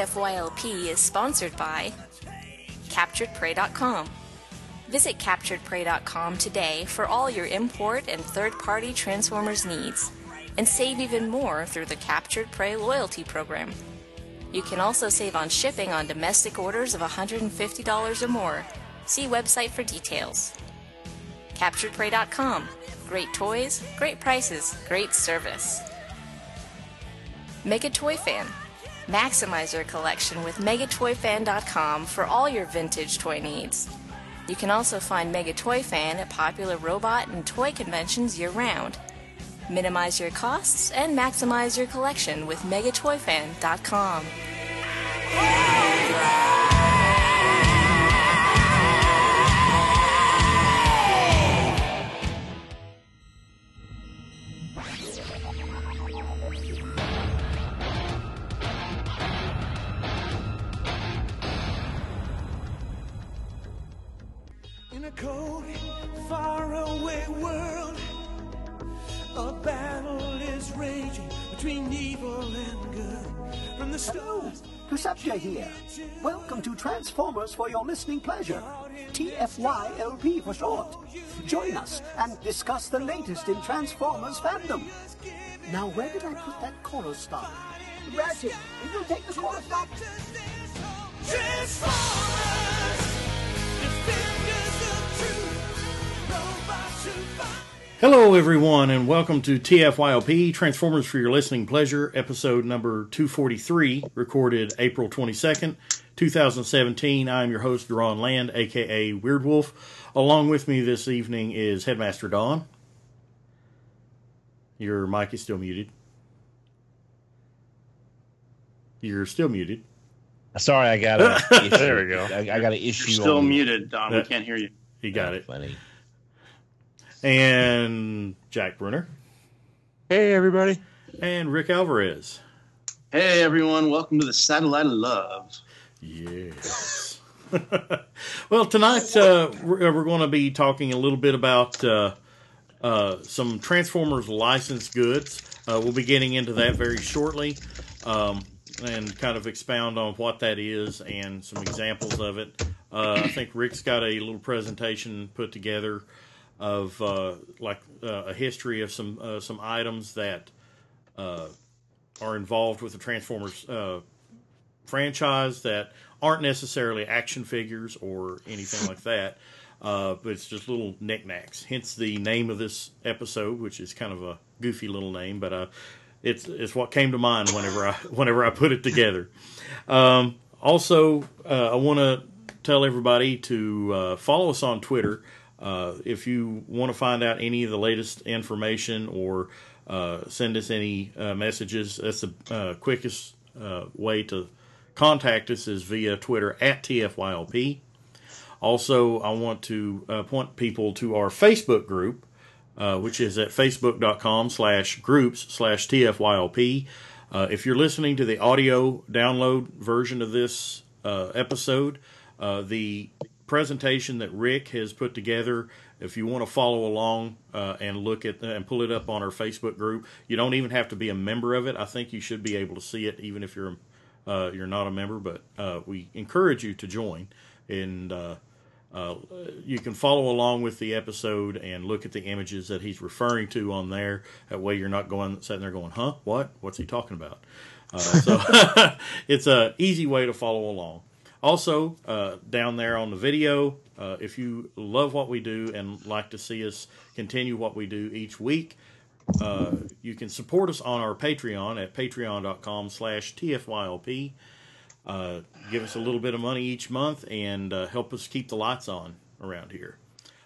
TFYLP is sponsored by CapturedPrey.com. Visit CapturedPrey.com today for all your import and third-party Transformers needs, and save even more through the Captured Prey loyalty program. You can also save on shipping on domestic orders of $150 or more. See website for details. CapturedPrey.com. Great toys, great prices, great service. Mega Toy Fan. Maximize your collection with MegaToyFan.com for all your vintage toy needs. You can also find Mega Toy Fan at popular robot and toy conventions year-round. Minimize your costs and maximize your collection with MegaToyFan.com. In a cold, faraway world, a battle is raging between evil and good. From the stars, Kusapja here. Welcome to Transformers for your listening pleasure. TFYLP for short. Join us and discuss the latest in Transformers fandom. Now, where did I put that chorus stop? Ratchet, will you take the chorus stop? Transformers, defenders of truth, robots who fight. Hello, everyone, and welcome to TFYLP, Transformers for Your Listening Pleasure, episode number 243, recorded April 22nd, 2017. I'm your host, Deron Land, a.k.a. Weird Wolf. Along with me this evening is Headmaster Dawn. Your mic is still muted. You're still muted. Sorry, I got a issue. There we go. I got an issue. You're still muted, Don. We can't hear you. You got it. Funny. And Jack Brunner. Hey, everybody. And Rick Alvarez. Hey, everyone. Welcome to the Satellite of Love. Yes. Well, tonight we're going to be talking a little bit about some Transformers licensed goods. We'll be getting into that very shortly and kind of expound on what that is and some examples of it. I think Rick's got a little presentation put together of a history of some items that are involved with the Transformers franchise that aren't necessarily action figures or anything like that, but it's just little knickknacks. Hence the name of this episode, which is kind of a goofy little name, but it's what came to mind whenever I put it together. Also, I want to tell everybody to follow us on Twitter. If you want to find out any of the latest information or send us any messages, that's the quickest way to contact us is via Twitter at TFYLP. Also, I want to point people to our Facebook group, which is at facebook.com/groups/TFYLP. If you're listening to the audio download version of this episode, the presentation that Rick has put together, if you want to follow along and look at and pull it up on our Facebook group, you don't even have to be a member of it. I think you should be able to see it even if you're not a member, but we encourage you to join, and you can follow along with the episode and look at the images that he's referring to on there. That way you're not sitting there going, huh, what's he talking about? So it's an easy way to follow along. Also, down there on the video, if you love what we do and like to see us continue what we do each week, you can support us on our Patreon at patreon.com/TFYLP. Give us a little bit of money each month and help us keep the lights on around here.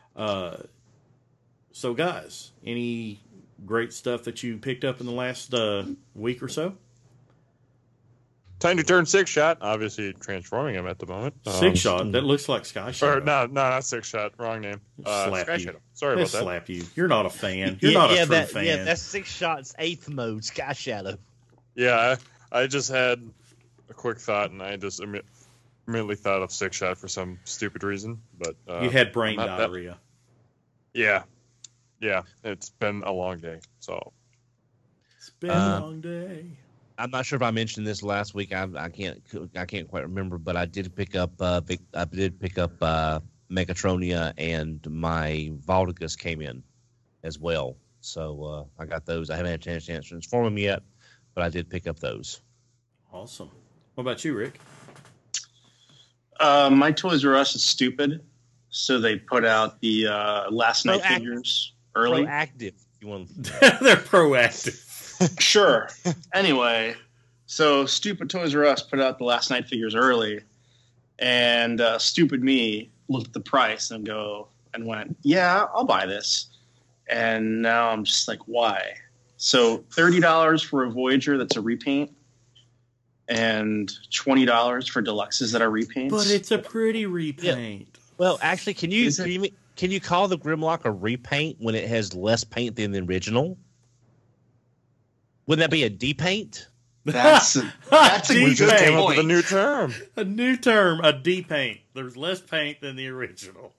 So, guys, any great stuff that you picked up in the last week or so? Time to turn Six Shot. Obviously, transforming him at the moment. Six Shot? That looks like Sky Shadow. Or, no, not Six Shot. Wrong name. Slap Sky you. Shadow. Sorry about that. Slap you. You're not a fan. You're not a true fan. Yeah, that's Six Shot's 8th mode, Sky Shadow. Yeah, I just had a quick thought, and I just immediately thought of Six Shot for some stupid reason. But you had brain diarrhea. Yeah. It's been a long day, so. It's been a long day. I'm not sure if I mentioned this last week. I can't quite remember, but I did pick up Megatronia, and my Voltigus came in as well. So I got those. I haven't had a chance to transform them yet, but I did pick up those. Awesome. What about you, Rick? My Toys R Us is stupid, so they put out the Last Night figures early. Proactive. You want? They're proactive. Sure. Anyway, so stupid Toys R Us put out the Last Night figures early, and stupid me looked at the price and went, yeah, I'll buy this. And now I'm just like, why? So $30 for a Voyager that's a repaint, and $20 for deluxes that are repaints. But it's a pretty repaint. Yeah. Well, actually, can you call the Grimlock a repaint when it has less paint than the original? Wouldn't that be a depaint? That's a We just good came up with a point. new term. A new term, a depaint. There's less paint than the original.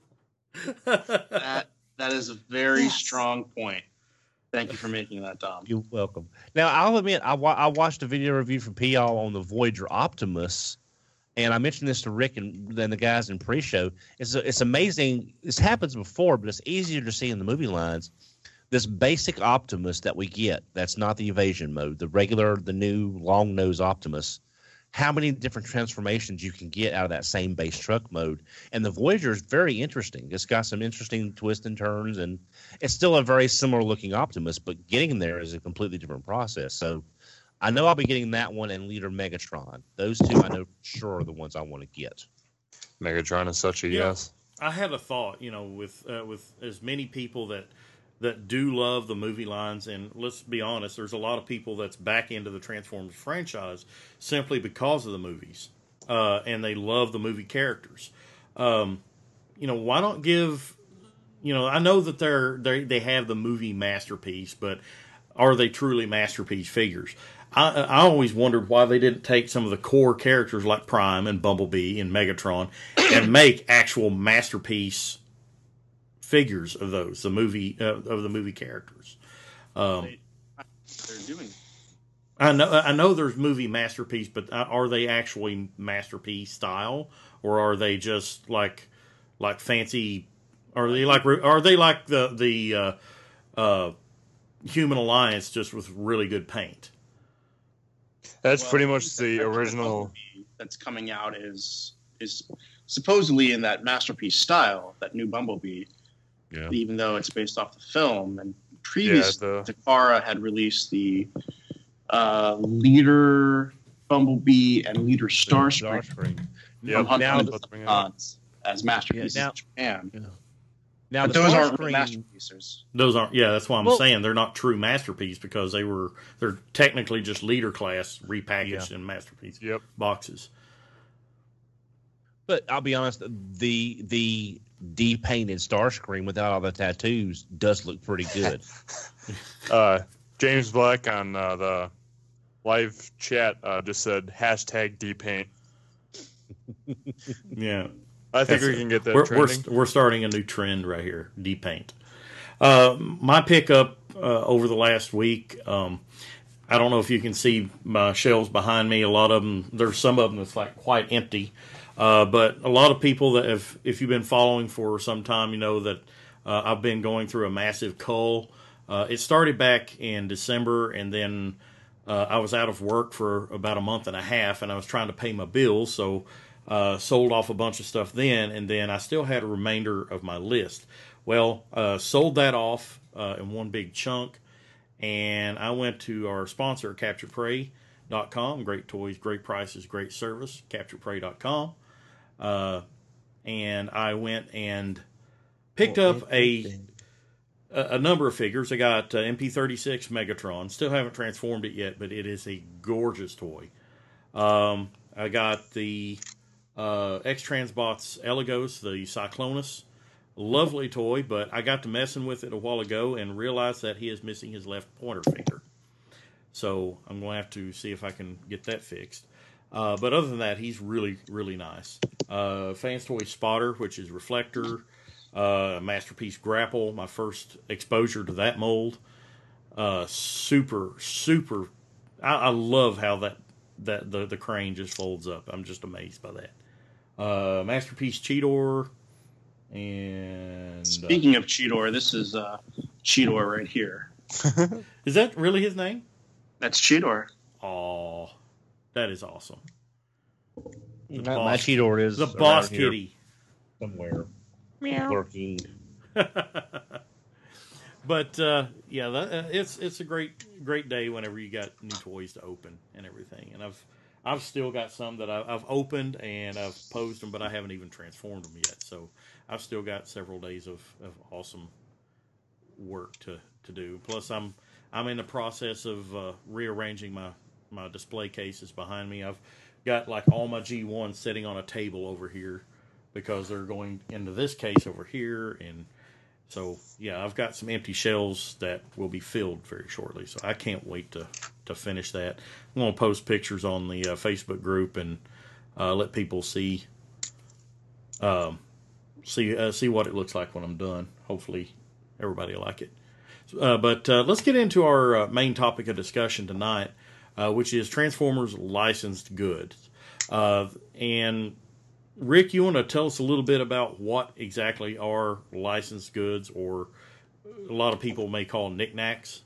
That is a very strong point. Thank you for making that, Dom. You're welcome. Now, I'll admit, I watched a video review from PL on the Voyager Optimus, and I mentioned this to Rick and then the guys in pre-show. It's amazing. This happens before, but it's easier to see in the movie lines. This basic Optimus that we get, that's not the evasion mode, the new long-nose Optimus, how many different transformations you can get out of that same base truck mode. And the Voyager is very interesting. It's got some interesting twists and turns, and it's still a very similar-looking Optimus, but getting there is a completely different process. So I know I'll be getting that one and Leader Megatron. Those two I know for sure are the ones I want to get. Megatron is such a yes. I had a thought, with as many people that do love the movie lines, and let's be honest, there's a lot of people that's back into the Transformers franchise simply because of the movies, and they love the movie characters. Why not give? I know that they have the movie masterpiece, but are they truly masterpiece figures? I always wondered why they didn't take some of the core characters like Prime and Bumblebee and Megatron and make actual masterpiece figures of those, the movie characters. They're doing. I know there's movie masterpiece, but are they actually masterpiece style, or are they just like fancy? Are they like the Human Alliance, just with really good paint? That's pretty much the original. That's coming out is supposedly in that masterpiece style, that new Bumblebee. Yeah. Even though it's based off the film, and Takara had released the Leader Bumblebee and Leader Starscream Yeah, as masterpieces in Japan. Yeah. Now, but those aren't really masterpieces. Those aren't. Yeah, that's why I'm saying they're not true masterpiece, because they're technically just Leader class repackaged in masterpiece boxes. But I'll be honest, the depainted Starscream without all the tattoos does look pretty good. James Black on the live chat just said #depaint. Yeah. I think we can get that trending. We're starting a new trend right here, depaint. My pickup over the last week, I don't know if you can see my shelves behind me. A lot of them, there's some of them that's like quite empty. But a lot of people that if you've been following for some time, you know that I've been going through a massive cull. It started back in December, and then I was out of work for about a month and a half, and I was trying to pay my bills, so sold off a bunch of stuff then, and then I still had a remainder of my list. Well, sold that off in one big chunk, and I went to our sponsor, CapturedPrey.com. Great toys, great prices, great service, CapturedPrey.com. And I went and picked up a number of figures. I got MP36 Megatron. Still haven't transformed it yet, but it is a gorgeous toy. I got the X-Transbots Elegos, the Cyclonus. Lovely toy, but I got to messing with it a while ago and realized that he is missing his left pointer finger. So I'm going to have to see if I can get that fixed. But other than that, he's really, really nice. Fans Toy Spotter, which is Reflector. Masterpiece Grapple, my first exposure to that mold. Super, super I love how the crane just folds up. I'm just amazed by that. Masterpiece Cheetor. And speaking of Cheetor, this is Cheetor right here. Is that really his name? That's Cheetor. Oh, that is awesome. My Cheetor is the boss here kitty somewhere. Meow. Lurking. But it's a great day whenever you got new toys to open and everything. And I've still got some that I've opened and I've posed them, but I haven't even transformed them yet. So I've still got several days of awesome work to do. Plus, I'm in the process of rearranging my display cases behind me. I've got like all my G1s sitting on a table over here because they're going into this case over here. And so, yeah, I've got some empty shelves that will be filled very shortly. So I can't wait to finish that. I'm going to post pictures on the Facebook group and let people see what it looks like when I'm done. Hopefully everybody will like it. But let's get into our main topic of discussion tonight, which is Transformers licensed goods. And Rick, you want to tell us a little bit about what exactly are licensed goods, or a lot of people may call knickknacks?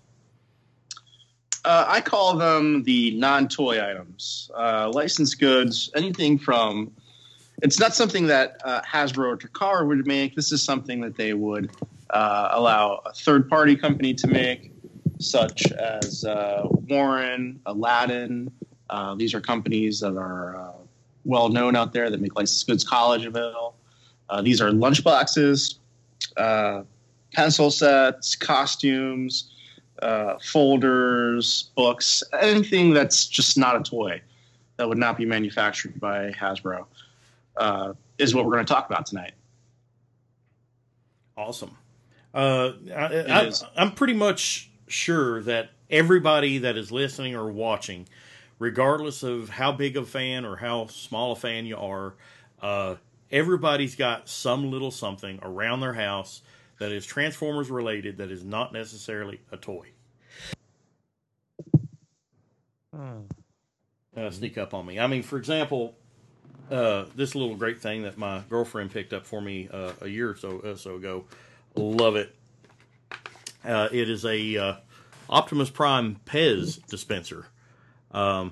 I call them the non-toy items. Licensed goods, anything from... It's not something that Hasbro or Takara would make. This is something that they would allow a third-party company to make, such as Warren, Aladdin. These are companies that are well-known out there that make licensed goods, Collegeville. These are lunchboxes, pencil sets, costumes, folders, books, anything that's just not a toy that would not be manufactured by Hasbro. Is what we're going to talk about tonight. Awesome. I'm pretty much sure that everybody that is listening or watching, regardless of how big of a fan or how small a fan you are, everybody's got some little something around their house that is Transformers related that is not necessarily a toy. Sneak up on me. I mean, for example, this little great thing that my girlfriend picked up for me a year or so ago. Love it. It is a Optimus Prime Pez dispenser. I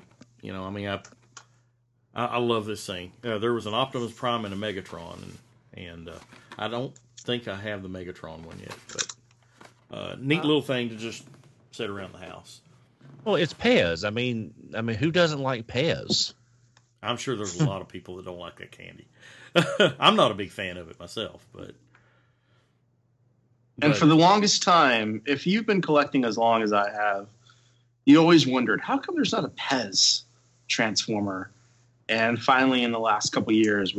love this thing. There was an Optimus Prime and a Megatron, and I don't think I have the Megatron one yet, but neat little thing to just sit around the house. Well, it's Pez. I mean, who doesn't like Pez? I'm sure there's a lot of people that don't like that candy. I'm not a big fan of it myself, but... And for the longest time, if you've been collecting as long as I have, you always wondered, how come there's not a Pez Transformer? And finally, in the last couple of years,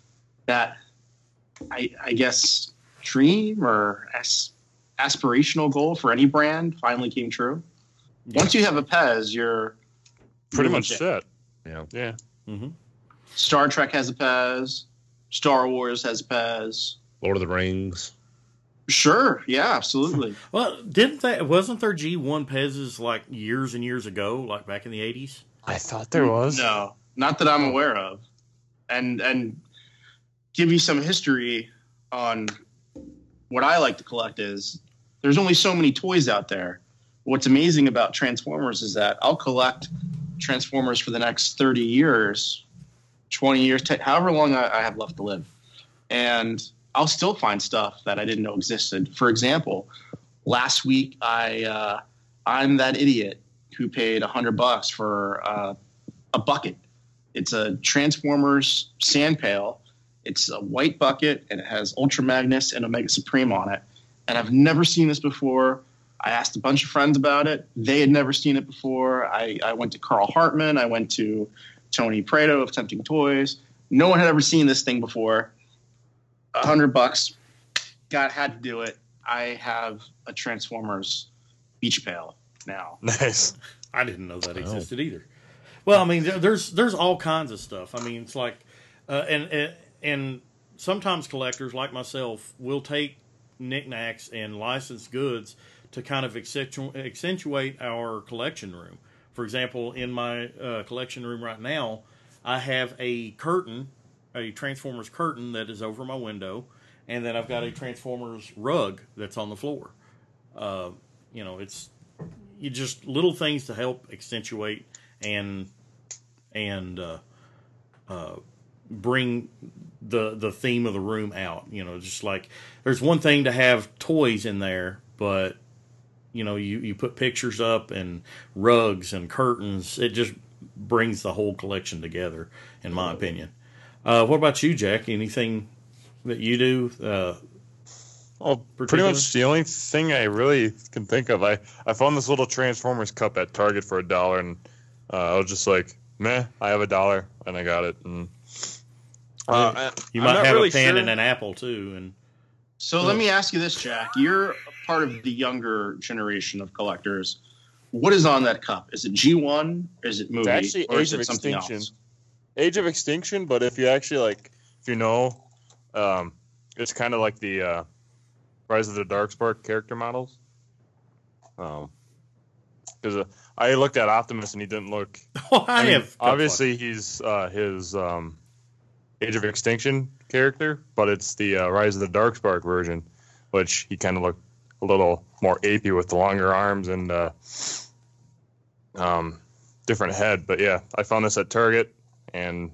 I guess, dream or aspirational goal for any brand finally came true. Yeah. Once you have a Pez, you're pretty much set. Yeah. Mm-hmm. Star Trek has a Pez. Star Wars has a Pez. Lord of the Rings. Sure. Yeah, absolutely. Well, wasn't there G1 Pez's like years and years ago, like back in the 80s? I thought there was. No, not that I'm aware of. And give you some history on what I like to collect is there's only so many toys out there. What's amazing about Transformers is that I'll collect Transformers for the next 30 years, 20 years, however long I have left to live. And I'll still find stuff that I didn't know existed. For example, last week I'm that idiot who paid $100 for a bucket. It's a Transformers sand pail. It's a white bucket, and it has Ultra Magnus and Omega Supreme on it. And I've never seen this before. I asked a bunch of friends about it. They had never seen it before. I went to Carl Hartman. I went to Tony Prado of Tempting Toys. No one had ever seen this thing before. $100. Had to do it. I have a Transformers beach pail now. Nice. I didn't know that existed either. Well, I mean, there's all kinds of stuff. I mean, it's like, and sometimes collectors like myself will take knickknacks and licensed goods to kind of accentuate our collection room. for example, in my collection room right now, I have a curtain, a Transformers curtain that is over my window, and then I've got a Transformers rug that's on the floor. It's just little things to help accentuate and bring the theme of the room out. Just like there's one thing to have toys in there, but you put pictures up and rugs and curtains. It just brings the whole collection together, in my opinion. What about you, Jack? Anything that you do? Pretty much the only thing I really can think of. I found this little Transformers cup at Target for $1, and I was just like, meh, I have $1, and I got it. And you might have a pen and an apple too. And so let me ask you this, Jack. You're part of the younger generation of collectors. What is on that cup? Is it G1? Is it movie? It's actually or Age is of it something Extinction. else? Age of Extinction, but if you actually it's kind of like the Rise of the Darkspark character models. Because I looked at Optimus and he didn't look. Obviously he's his Age of Extinction character, but it's the Rise of the Darkspark version, which he kind of looked a little more apey with the longer arms and different head. But yeah, I found this at Target and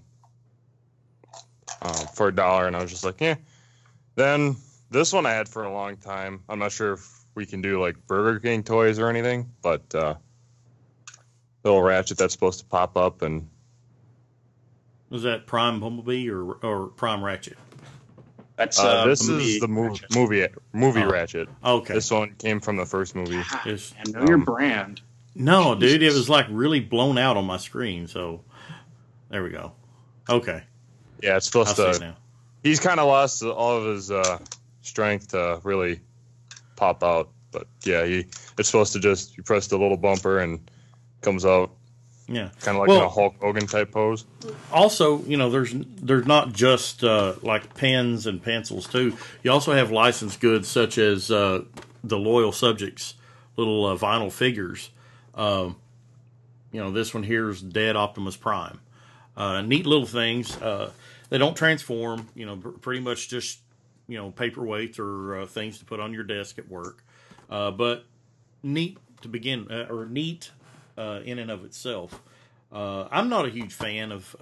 for $1, and I was just like, yeah. Then this one I had for a long time. I'm not sure if we can do like Burger King toys or anything, but little Ratchet that's supposed to pop up. And was that Prime Bumblebee or Prime Ratchet? That's this is the movie Ratchet. Okay, this one came from the first movie. I know your brand. No, Jesus. Dude, it was like really blown out on my screen. So there we go. Okay. Yeah, it's supposed to. He's kind of lost all of his strength to really pop out, but yeah, it's supposed to just you press the little bumper and comes out. Yeah, kind of like in a Hulk Hogan type pose. Also, there's not just like pens and pencils too. You also have licensed goods such as the Loyal Subjects little vinyl figures. This one here is Dead Optimus Prime. Neat little things. They don't transform. Pretty much just paperweights or things to put on your desk at work. But neat to begin, or neat in and of itself. I'm not a huge fan of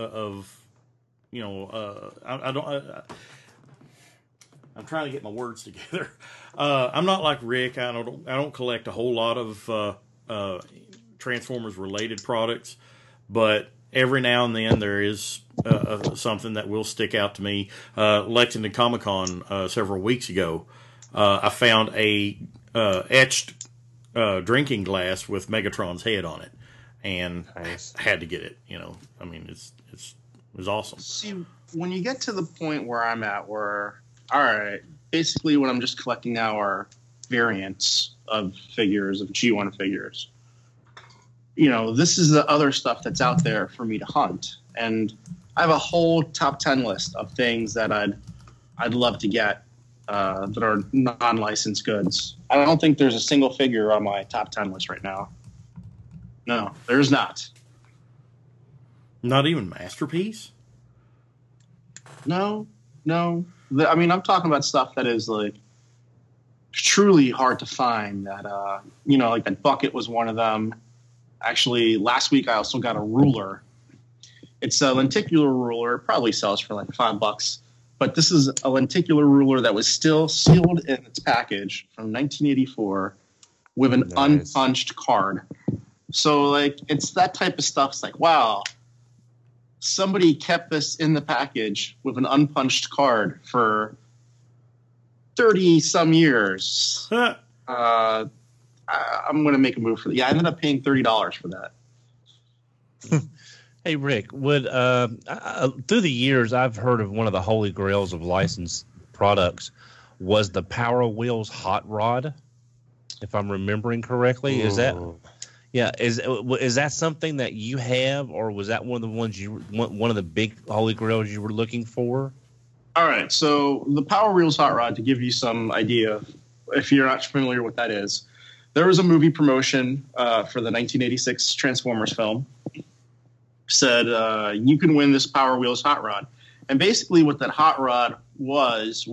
I don't. I'm trying to get my words together. I'm not like Rick. I don't collect a whole lot of Transformers related products, but every now and then there is something that will stick out to me. Lexington Comic-Con several weeks ago, I found a etched drinking glass with Megatron's head on it, and nice. I had to get it. It was awesome. See, when you get to the point where I'm at, where all right, basically what I'm just collecting now are variants of figures, of G1 figures. This is the other stuff that's out there for me to hunt. And I have a whole top 10 list of things that I'd love to get that are non-licensed goods. I don't think there's a single figure on my top 10 list right now. No, there's not. Not even Masterpiece? No. I'm talking about stuff that is like truly hard to find. That like that bucket was one of them. Actually, last week I also got a ruler. It's a lenticular ruler. It probably sells for like $5, but this is a lenticular ruler that was still sealed in its package from 1984 with an unpunched card. So like it's that type of stuff. It's like, wow, somebody kept this in the package with an unpunched card for 30 some years. I'm going to make a move for that. Yeah, I ended up paying $30 for that. Hey, Rick, would through the years, I've heard of one of the holy grails of licensed products was the Power Wheels Hot Rod, if I'm remembering correctly. Ooh. Is that something that you have, or was that one of the ones one of the big holy grails you were looking for? All right, so the Power Wheels Hot Rod, to give you some idea, if you're not familiar with what that is, there was a movie promotion for the 1986 Transformers film. Said you can win this Power Wheels hot rod, and basically what that hot rod was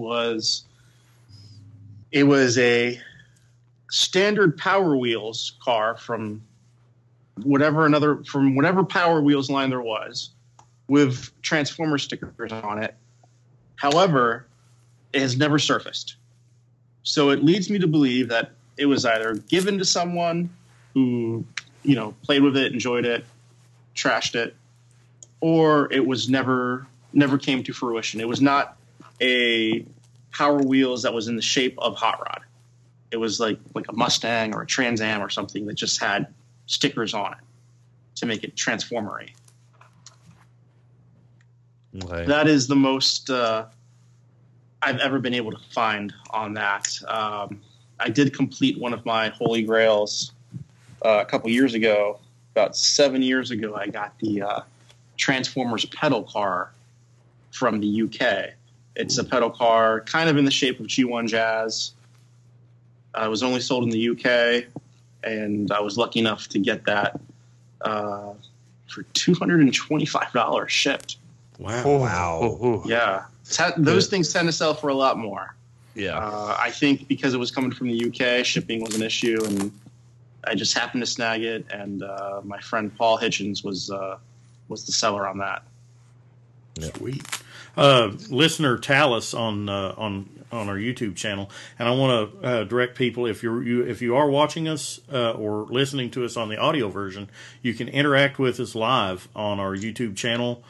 it was a standard Power Wheels car from whatever Power Wheels line there was, with Transformer stickers on it. However, it has never surfaced. So it leads me to believe that it was either given to someone who, played with it, enjoyed it, trashed it, or it was never came to fruition. It was not a Power Wheels that was in the shape of Hot Rod. It was like a Mustang or a Trans Am or something that just had stickers on it to make it Transformer-y. Okay. That is the most I've ever been able to find on that. I did complete one of my holy grails a couple years ago. About 7 years ago, I got the Transformers pedal car from the UK. It's a pedal car kind of in the shape of G1 Jazz. It was only sold in the UK, and I was lucky enough to get that for $225 shipped. Wow. Yeah. Those things tend to sell for a lot more. Yeah. I think because it was coming from the UK, shipping was an issue, and I just happened to snag it, and my friend Paul Hitchens was the seller on that. Sweet. Listener Talus on our YouTube channel, and I want to direct people, if you are watching us or listening to us on the audio version, you can interact with us live on our YouTube channel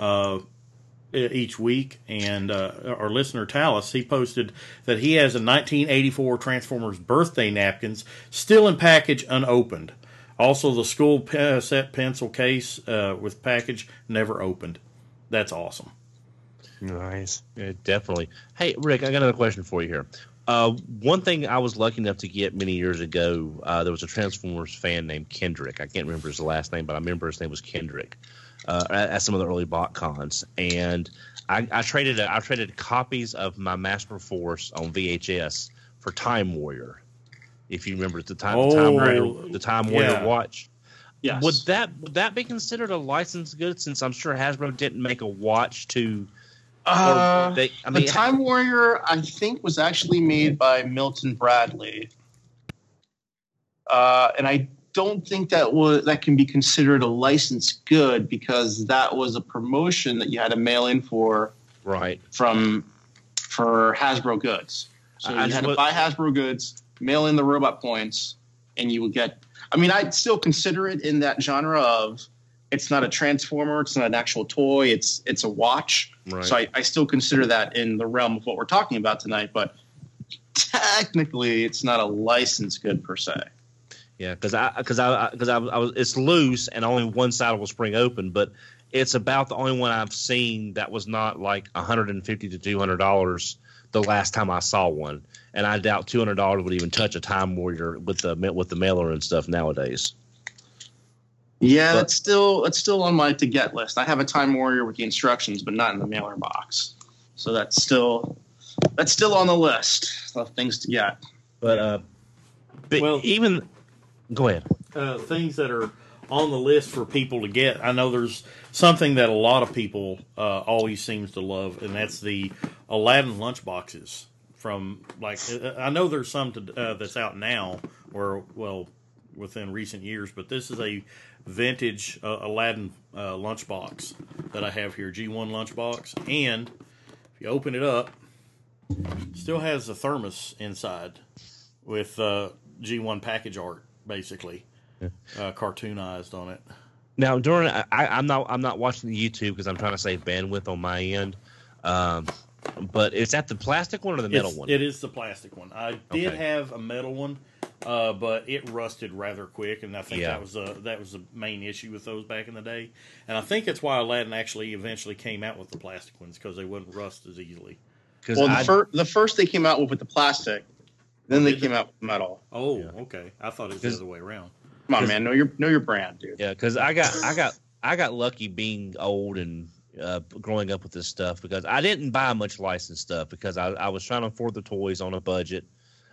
each week. And our listener Talus, he posted that he has a 1984 Transformers birthday napkins still in package, unopened. Also, the school set pencil case with package never opened. That's awesome. Nice. Yeah, definitely. Hey, Rick, I got another question for you here. One thing I was lucky enough to get many years ago, there was a Transformers fan named Kendrick. I can't remember his last name, but I remember his name was Kendrick at some of the early BotCons. And I traded copies of my Master Force on VHS for Time Warrior. If you remember the Time Warrior watch. Yes. Would that be considered a licensed good, since I'm sure Hasbro didn't make a watch to? The Time Warrior, I think, was actually made by Milton Bradley, and I don't think that can be considered a licensed good, because that was a promotion that you had to mail in for, right? For Hasbro goods. So you had to buy Hasbro goods, mail in the robot points, and you would get. I mean, I'd still consider it in that genre of, it's not a Transformer, it's not an actual toy, it's a watch. Right. So I still consider that in the realm of what we're talking about tonight, but technically it's not a licensed good per se. Yeah, because it's loose and only one side will spring open, but it's about the only one I've seen that was not like $150 to $200 the last time I saw one. And I doubt $200 would even touch a Time Warrior with the mailer and stuff nowadays. Yeah, that's still on my to get list. I have a Time Warrior with the instructions, but not in the mailer box. So that's still on the list of things to get. But even go ahead. Things that are on the list for people to get. I know there's something that a lot of people always seems to love, and that's the Aladdin lunchboxes. From I know there's some that's out now, within recent years, but this is a vintage Aladdin lunchbox that I have here, G1 lunchbox, and if you open it up, still has a thermos inside with G1 package art, basically cartoonized on it. Now, I'm not watching the YouTube because I'm trying to save bandwidth on my end. But is that the plastic one or the metal one? It is the plastic one. I did have a metal one, but it rusted rather quick, and I think that was the main issue with those back in the day. And I think that's why Aladdin actually eventually came out with the plastic ones, because they wouldn't rust as easily. Well, the first they came out with the plastic, then they came out with metal. Oh, okay. I thought it was the other way around. Come on, man, know your brand, dude. Yeah, because I got lucky being old and growing up with this stuff, because I didn't buy much licensed stuff because I was trying to afford the toys on a budget.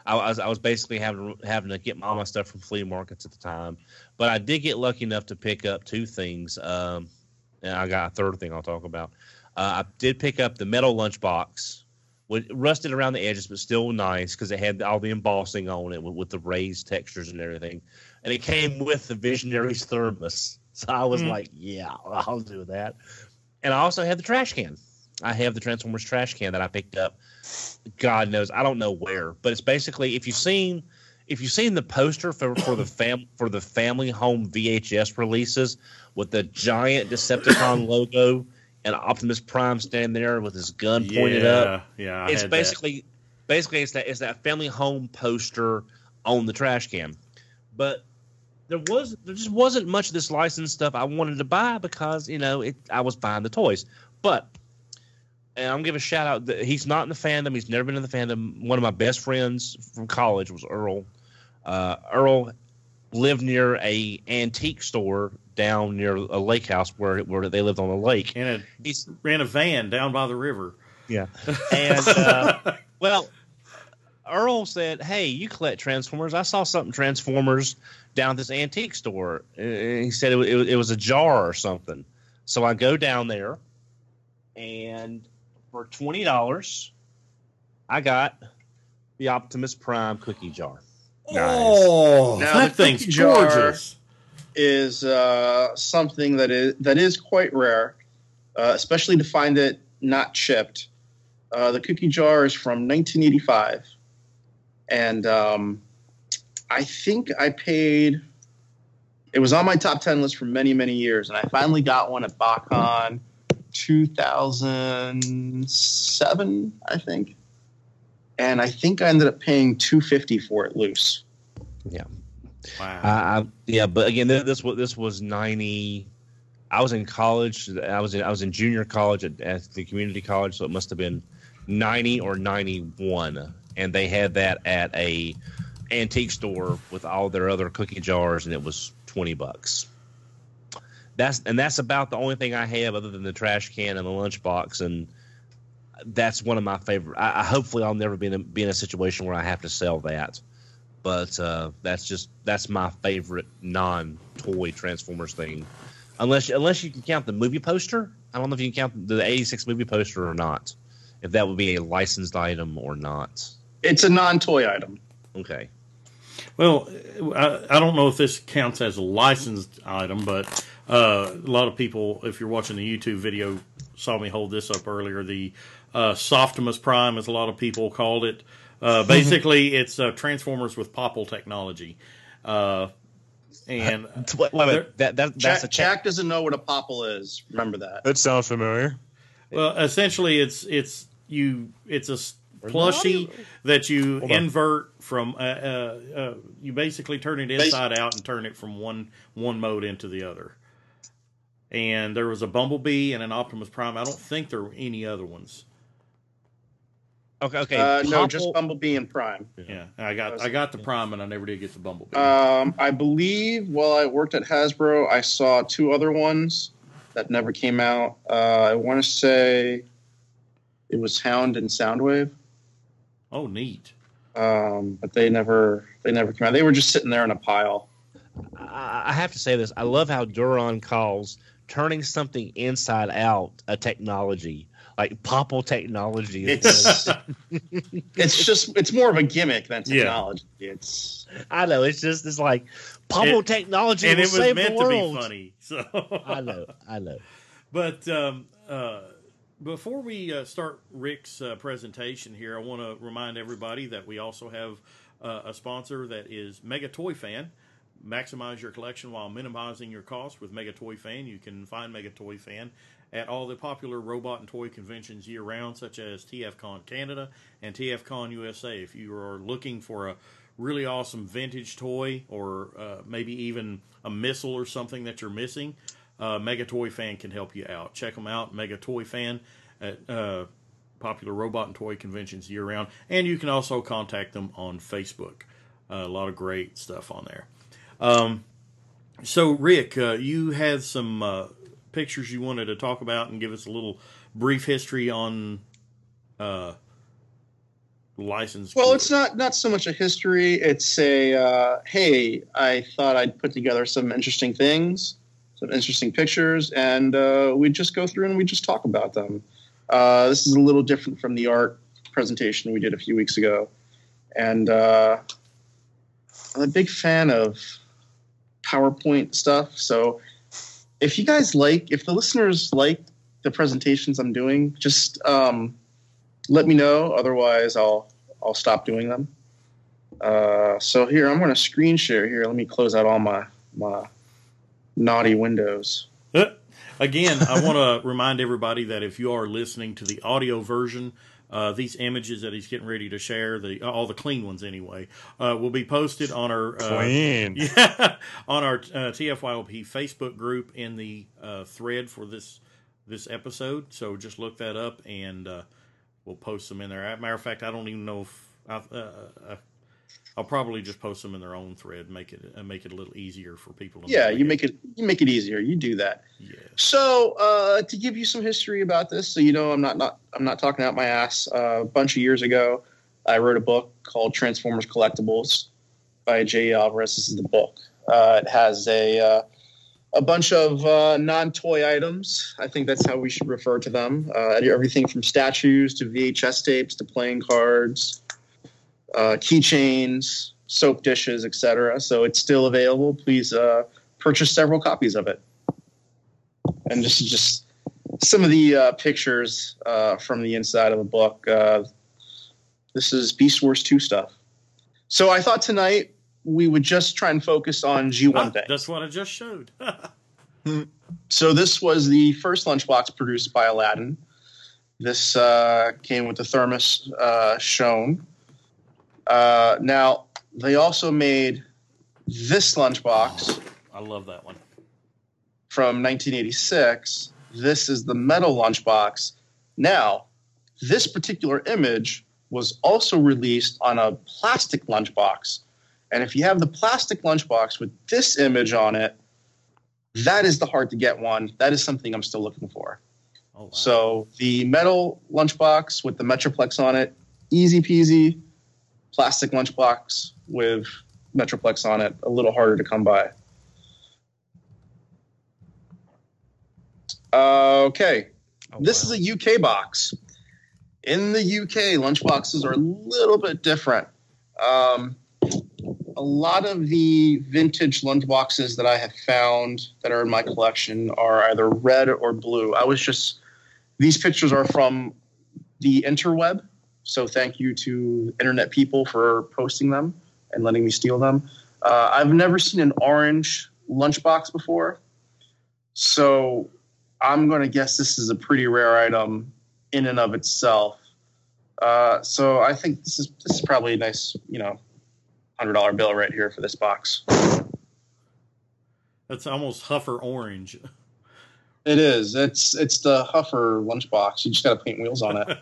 I was basically having to get all my stuff from flea markets at the time. But I did get lucky enough to pick up two things. And I got a third thing I'll talk about. I did pick up the metal lunchbox, rusted around the edges, but still nice because it had all the embossing on it with the raised textures and everything. And it came with the Visionaries thermos. So I was like, yeah, I'll do that. And I also had the trash can. I have the Transformers trash can that I picked up. God knows, I don't know where, but it's basically if you've seen the poster for the family home VHS releases with the giant Decepticon logo and Optimus Prime standing there with his gun pointed up. Yeah, it's basically it's that family home poster on the trash can. But there just wasn't much of this licensed stuff I wanted to buy because I was buying the toys. But and I'm gonna give a shout out. He's not in the fandom. He's never been in the fandom. One of my best friends from college was Earl. Earl lived near a antique store down near a lake house where they lived on a lake. And he ran a van down by the river. Yeah. And well, Earl said, "Hey, you collect Transformers? I saw something Transformers down at this antique store." He said it was a jar or something. So I go down there, and for $20, I got the Optimus Prime cookie jar. Nice. Oh, now that thing's gorgeous. Is something that is quite rare, especially to find it not chipped. The cookie jar is from 1985, and I think I paid. It was on my top 10 list for many, many years, and I finally got one at BotCon 2007, I think. And I think I ended up paying $250 for it loose. Yeah. Wow. But again, this was 90. I was in college. I was in junior college at the community college, so it must have been 90 or 91, and they had that at a antique store with all their other cookie jars, and it was $20. That's about the only thing I have other than the trash can and the lunchbox, and that's one of my favorite. I hopefully I'll never be in a situation where I have to sell that, but that's my favorite non-toy Transformers thing, unless you can count the movie poster. I don't know if you can count the '86 movie poster or not. If that would be a licensed item or not. It's a non-toy item. Okay. Well, I don't know if this counts as a licensed item, but a lot of people, if you're watching the YouTube video, saw me hold this up earlier. The Softimus Prime, as a lot of people called it. Basically, it's Transformers with Popple technology. And wait, that's a Jack doesn't know what a Popple is. Remember that. That sounds familiar. Well, essentially, it's a plushie that you invert from. You basically turn it inside out and turn it from one mode into the other. And there was a Bumblebee and an Optimus Prime. I don't think there were any other ones. Okay. No, just Bumblebee and Prime. Yeah, I got the Prime, and I never did get the Bumblebee. I believe while I worked at Hasbro, I saw two other ones that never came out. I want to say it was Hound and Soundwave. Oh, neat. But they never came out. They were just sitting there in a pile. I have to say this. I love how Duron calls turning something inside out a technology. Like Popple technology. It's more of a gimmick than technology. Yeah. I know. It's like Popple technology, and will it was save meant the to be world. funny. So I know. But before we start Rick's presentation here, I want to remind everybody that we also have a sponsor that is Mega Toy Fan. Maximize your collection while minimizing your cost with Mega Toy Fan. You can find Mega Toy Fan at all the popular robot and toy conventions year-round, such as TFCon Canada and TFCon USA. If you are looking for a really awesome vintage toy or maybe even a missile or something that you're missing, Mega Toy Fan can help you out. Check them out, Mega Toy Fan, at popular robot and toy conventions year-round. And you can also contact them on Facebook. A lot of great stuff on there. So, Rick, you had some pictures you wanted to talk about and give us a little brief history on licensed. Well, it's not so much a history. It's a hey, I thought I'd put together some interesting things, some interesting pictures, and we just go through and we just talk about them. This is a little different from the art presentation we did a few weeks ago, and I'm a big fan of PowerPoint stuff. So if you guys if the listeners like the presentations I'm doing, just let me know. Otherwise, I'll stop doing them. So here, I'm going to screen share here. Let me close out all my naughty windows. Again, I want to remind everybody that if you are listening to the audio version, these images that he's getting ready to share, all the clean ones anyway, will be posted on our on our TFYLP Facebook group in the thread for this episode. So just look that up and we'll post them in there. As a matter of fact, I don't even know if I'll probably just post them in their own thread, make it a little easier for people to. Yeah, you make it easier. You do that. Yeah. So to give you some history about this, so you know, I'm not talking out my ass. A bunch of years ago, I wrote a book called Transformers Collectibles by J. Alvarez. This is the book. It has a bunch of non-toy items. I think that's how we should refer to them. Everything from statues to VHS tapes to playing cards, keychains, soap dishes, etc. So it's still available. Please purchase several copies of it. And just some of the pictures from the inside of the book. This is Beast Wars 2 stuff. So I thought tonight we would just try and focus on G1 things. That's what I just showed. So this was the first lunchbox produced by Aladdin. This came with the thermos shown. Now, they also made this lunchbox. I love that one. From 1986. This is the metal lunchbox. Now, this particular image was also released on a plastic lunchbox. And if you have the plastic lunchbox with this image on it, that is the hard to get one. That is something I'm still looking for. Oh, wow. So the metal lunchbox with the Metroplex on it, easy peasy. Plastic lunchbox with Metroplex on it, a little harder to come by. Okay. This is a UK box. In the UK, lunchboxes are a little bit different. A lot of the vintage lunchboxes that I have found that are in my collection are either red or blue. These pictures are from the interweb, so thank you to internet people for posting them and letting me steal them. I've never seen an orange lunchbox before, so I'm going to guess this is a pretty rare item in and of itself. So I think this is probably a nice, $100 bill right here for this box. That's almost Huffer orange. It is. It's the Huffer lunchbox. You just got to paint wheels on it.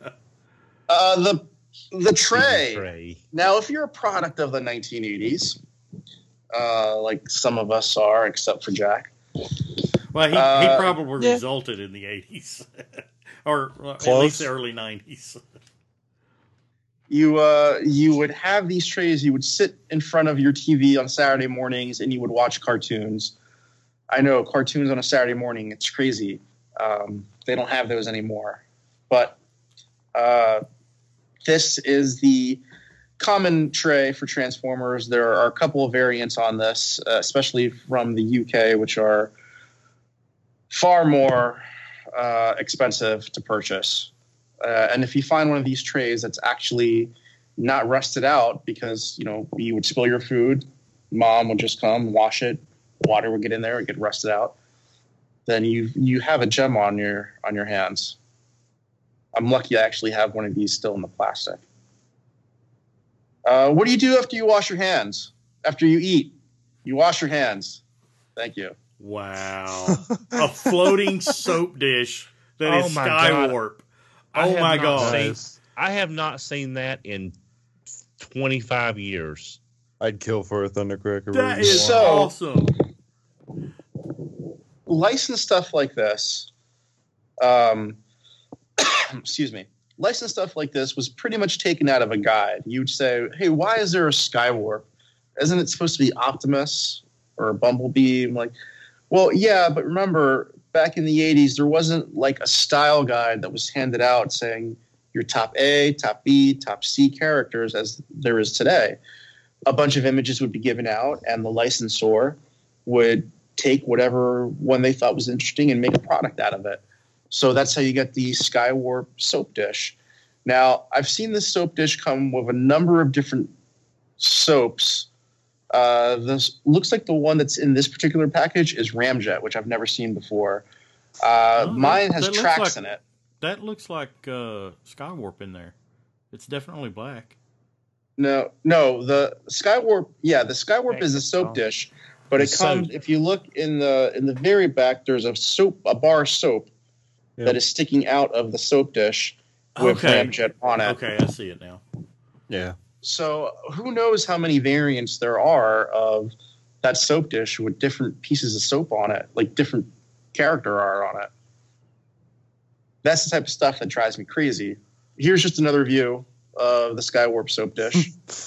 The tray. Now, if you're a product of the 1980s, like some of us are, except for Jack. Well, he probably resulted in the 80s. Or at least the early 90s. You would have these trays. You would sit in front of your TV on Saturday mornings and you would watch cartoons. I know, cartoons on a Saturday morning, it's crazy. They don't have those anymore. But this is the common tray for Transformers. There are a couple of variants on this, especially from the UK, which are far more expensive to purchase. And if you find one of these trays that's actually not rusted out because, you would spill your food, mom would just come, wash it, water would get in there and get rusted out, then you have a gem on your hands. I'm lucky I actually have one of these still in the plastic. What do you do after you wash your hands? After you eat, you wash your hands. Thank you. Wow. A floating soap dish that is Skywarp. Oh my God. I have not seen that in 25 years. I'd kill for a Thundercracker. That is awesome. Licensed stuff like this, excuse me, licensed stuff like this was pretty much taken out of a guide. You'd say, hey, why is there a Skywarp? Isn't it supposed to be Optimus or Bumblebee? I'm like, well, yeah, but remember, back in the 80s, there wasn't like a style guide that was handed out saying your top A, top B, top C characters as there is today. A bunch of images would be given out, and the licensor would take whatever one they thought was interesting and make a product out of it. So that's how you get the Skywarp soap dish. Now, I've seen this soap dish come with a number of different soaps. This looks like the one that's in this particular package is Ramjet, which I've never seen before. Mine has tracks in it. That looks like Skywarp in there. It's definitely black. No, the Skywarp. Yeah, the Skywarp is a soap dish, but it comes. If you look in the very back, there's a bar soap that is sticking out of the soap dish with Ramjet on it. Okay, I see it now. Yeah. So who knows how many variants there are of that soap dish with different pieces of soap on it, like different character art on it. That's the type of stuff that drives me crazy. Here's just another view of the Skywarp soap dish.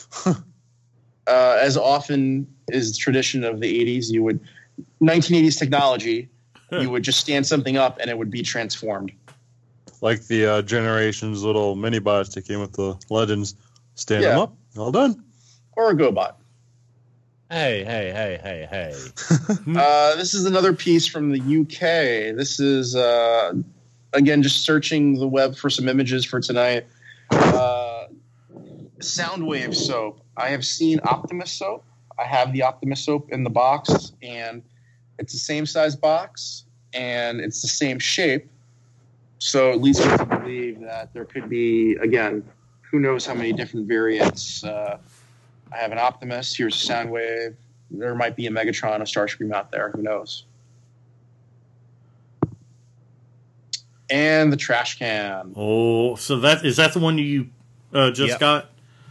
As often is the tradition of the 80s, 1980s technology, you would just stand something up and it would be transformed. Like the Generations little mini bots that came with the Legends. Stand them up. All done. Or a GoBot. Hey. This is another piece from the UK. This is, again, just searching the web for some images for tonight. Soundwave soap. I have seen Optimus soap. I have the Optimus soap in the box, and it's the same size box, and it's the same shape. So it leads me to believe that there could be, again, who knows how many different variants. I have an Optimus. Here's a Soundwave. There might be a Megatron, a Starscream out there. Who knows? And the trash can. Oh, so is that the one you just got?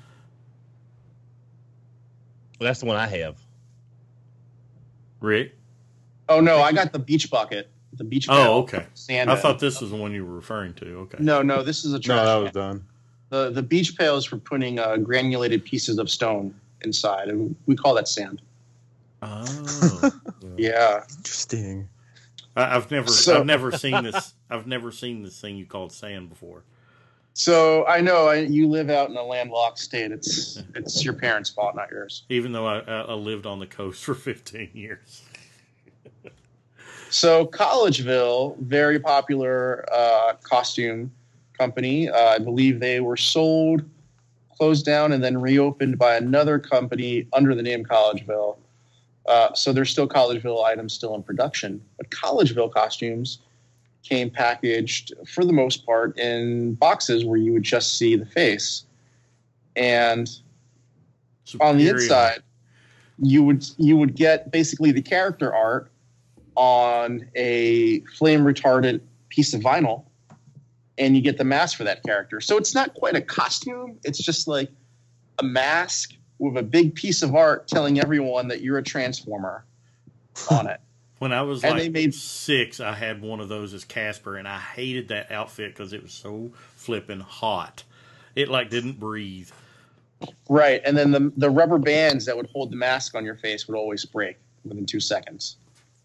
Well, that's the one I have. Rick? Oh, no, I got the beach bucket. The beach bucket. Oh, okay. Sand I thought this was the one you were referring to. Okay. No, this is a trash can. No, that was done. The beach pail is for putting granulated pieces of stone inside, and we call that sand. Oh. Yeah. Interesting. I've never seen this. I've never seen this thing you called sand before. So I know you live out in a landlocked state. It's your parents' fault, not yours. Even though I lived on the coast for 15 years. So Collegeville, very popular costume company. I believe they were closed down, and then reopened by another company under the name Collegeville. So there's still Collegeville items still in production. But Collegeville costumes came packaged, for the most part, in boxes where you would just see the face. And on the inside, you would get basically the character art on a flame-retardant piece of vinyl, and you get the mask for that character. So it's not quite a costume. It's just like a mask with a big piece of art telling everyone that you're a Transformer on it. When I was 6, I had one of those as Casper, and I hated that outfit because it was so flippin' hot. It didn't breathe. Right, and then the rubber bands that would hold the mask on your face would always break within 2 seconds.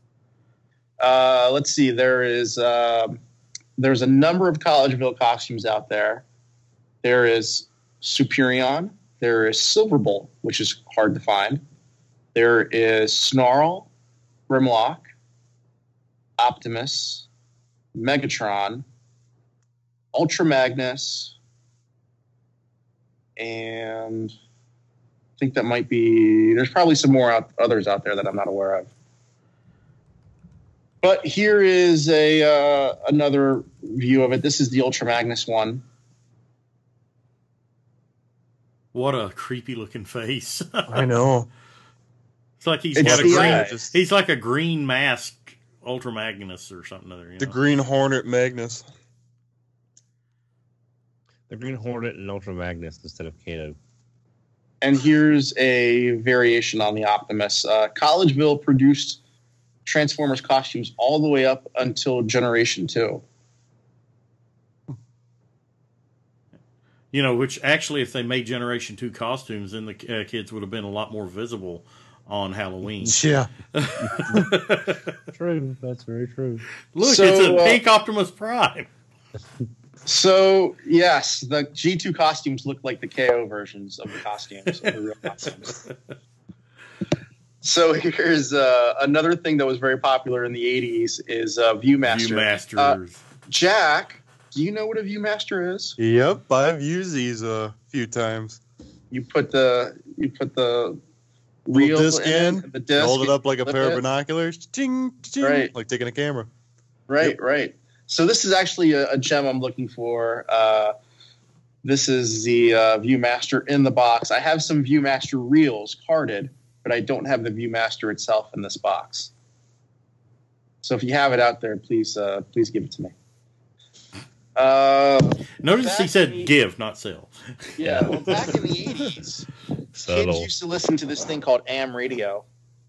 Let's see. There's a number of Collegeville costumes out there. There is Superion. There is Silverbolt, which is hard to find. There is Snarl, Grimlock, Optimus, Megatron, Ultra Magnus, and I think that might be... There's probably some more others out there that I'm not aware of. But here is another view of it. This is the Ultra Magnus one. What a creepy looking face. I know. It's like he's like a green mask Ultra Magnus or something other. The Green Hornet Magnus. The Green Hornet and Ultra Magnus instead of Kato. And here's a variation on the Optimus. Collegeville produced Transformers costumes all the way up until Generation 2. You know, which actually, if they made Generation 2 costumes, then the kids would have been a lot more visible on Halloween. Yeah. True. That's very true. Look, it's a pink Optimus Prime. So, yes, the G2 costumes look like the KO versions of the costumes, of the real costumes. So here's another thing that was very popular in the 80s is Viewmaster. Viewmasters. Jack, do you know what a Viewmaster is? Yep, I've used these a few times. You put the reel disc in, the disc, hold it up like a pair of binoculars, ching, ching, right. like taking a camera. Right, Yep. right. So this is actually a gem I'm looking for. This is the Viewmaster in the box. I have some Viewmaster reels carded, but I don't have the Viewmaster itself in this box. So if you have it out there, please give it to me. Notice he said give, not sell. Yeah, well, back in the 80s, kids used to listen to this thing called AM radio.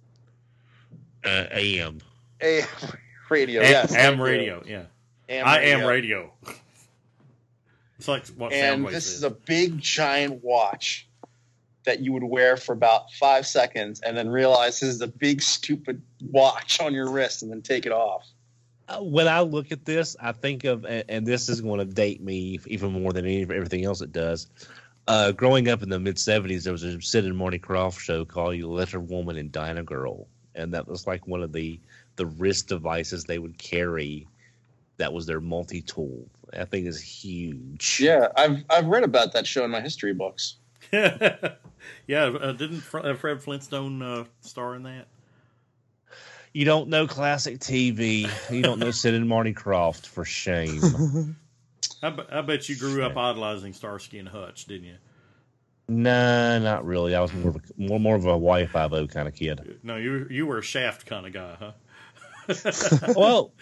AM. AM radio, yes. AM radio, yeah. I am radio. It's like what and Soundwave this is a big, giant watch that you would wear for about 5 seconds and then realize this is a big, stupid watch on your wrist and then take it off. When I look at this, I think of, and this is going to date me even more than everything else it does. Growing up in the mid-'70s, there was a Sid and Marty Krofft show called Letter Woman and Dinah Girl, and that was like one of the wrist devices they would carry. That was their multi-tool. That thing is huge. Yeah, I've read about that show in my history books. Yeah, didn't Fred Flintstone star in that? You don't know classic TV. You don't know Sid and Marty Krofft, for shame. I bet you grew up idolizing Starsky and Hutch, didn't you? Nah, not really. I was more of a Y50 kind of kid. No, you were a Shaft kind of guy, huh? Well,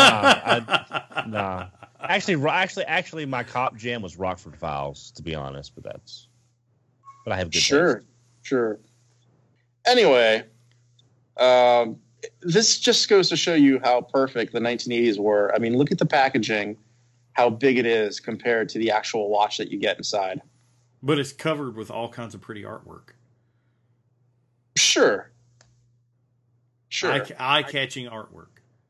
nah. Actually, my cop jam was Rockford Files, to be honest. But I have good taste. Sure. Anyway, this just goes to show you how perfect the 1980s were. I mean, look at the packaging, how big it is compared to the actual watch that you get inside. But it's covered with all kinds of pretty artwork. Sure. Eye-catching artwork.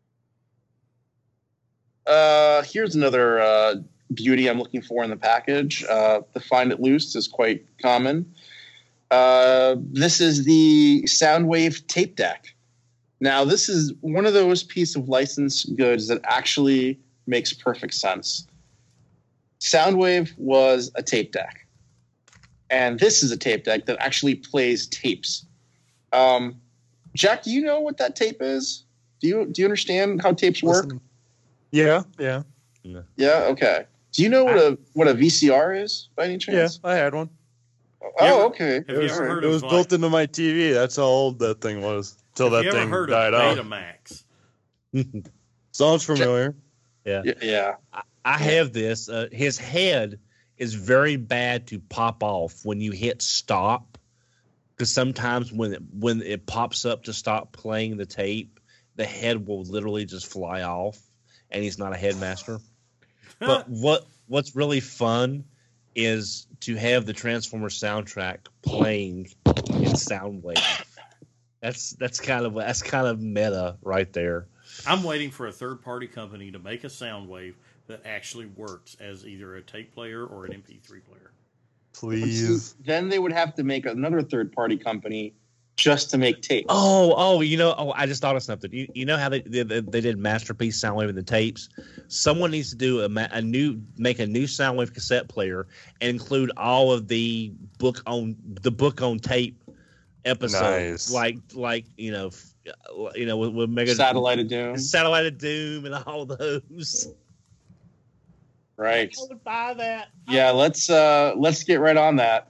Here's another beauty I'm looking for in the package. The Find It Loose is quite common. This is the Soundwave tape deck. Now, this is one of those pieces of licensed goods that actually makes perfect sense. Soundwave was a tape deck. And this is a tape deck that actually plays tapes. Jack, do you know what that tape is? Do you understand how tapes work? Yeah. Yeah, okay. Do you know what a VCR is, by any chance? Yeah, I had one. Oh, okay. It was built into my TV. That's how old that thing was. Till that thing died out. Betamax? Sounds familiar. Yeah. I have this. His head is very bad to pop off when you hit stop. Because sometimes when it pops up to stop playing the tape, the head will literally just fly off, and he's not a headmaster. But what's really fun is to have the Transformers soundtrack playing in Soundwave. That's kind of meta right there. I'm waiting for a third-party company to make a Soundwave that actually works as either a tape player or an MP3 player. Please. Then they would have to make another third-party company just to make tapes. I just thought of something. You know how they did Masterpiece Soundwave in the tapes? Someone needs to do make a new Soundwave cassette player and include all of the book on tape episodes, nice. like with Mega Satellite of Doom, and all those. Right. I would buy that. Yeah, let's get right on that.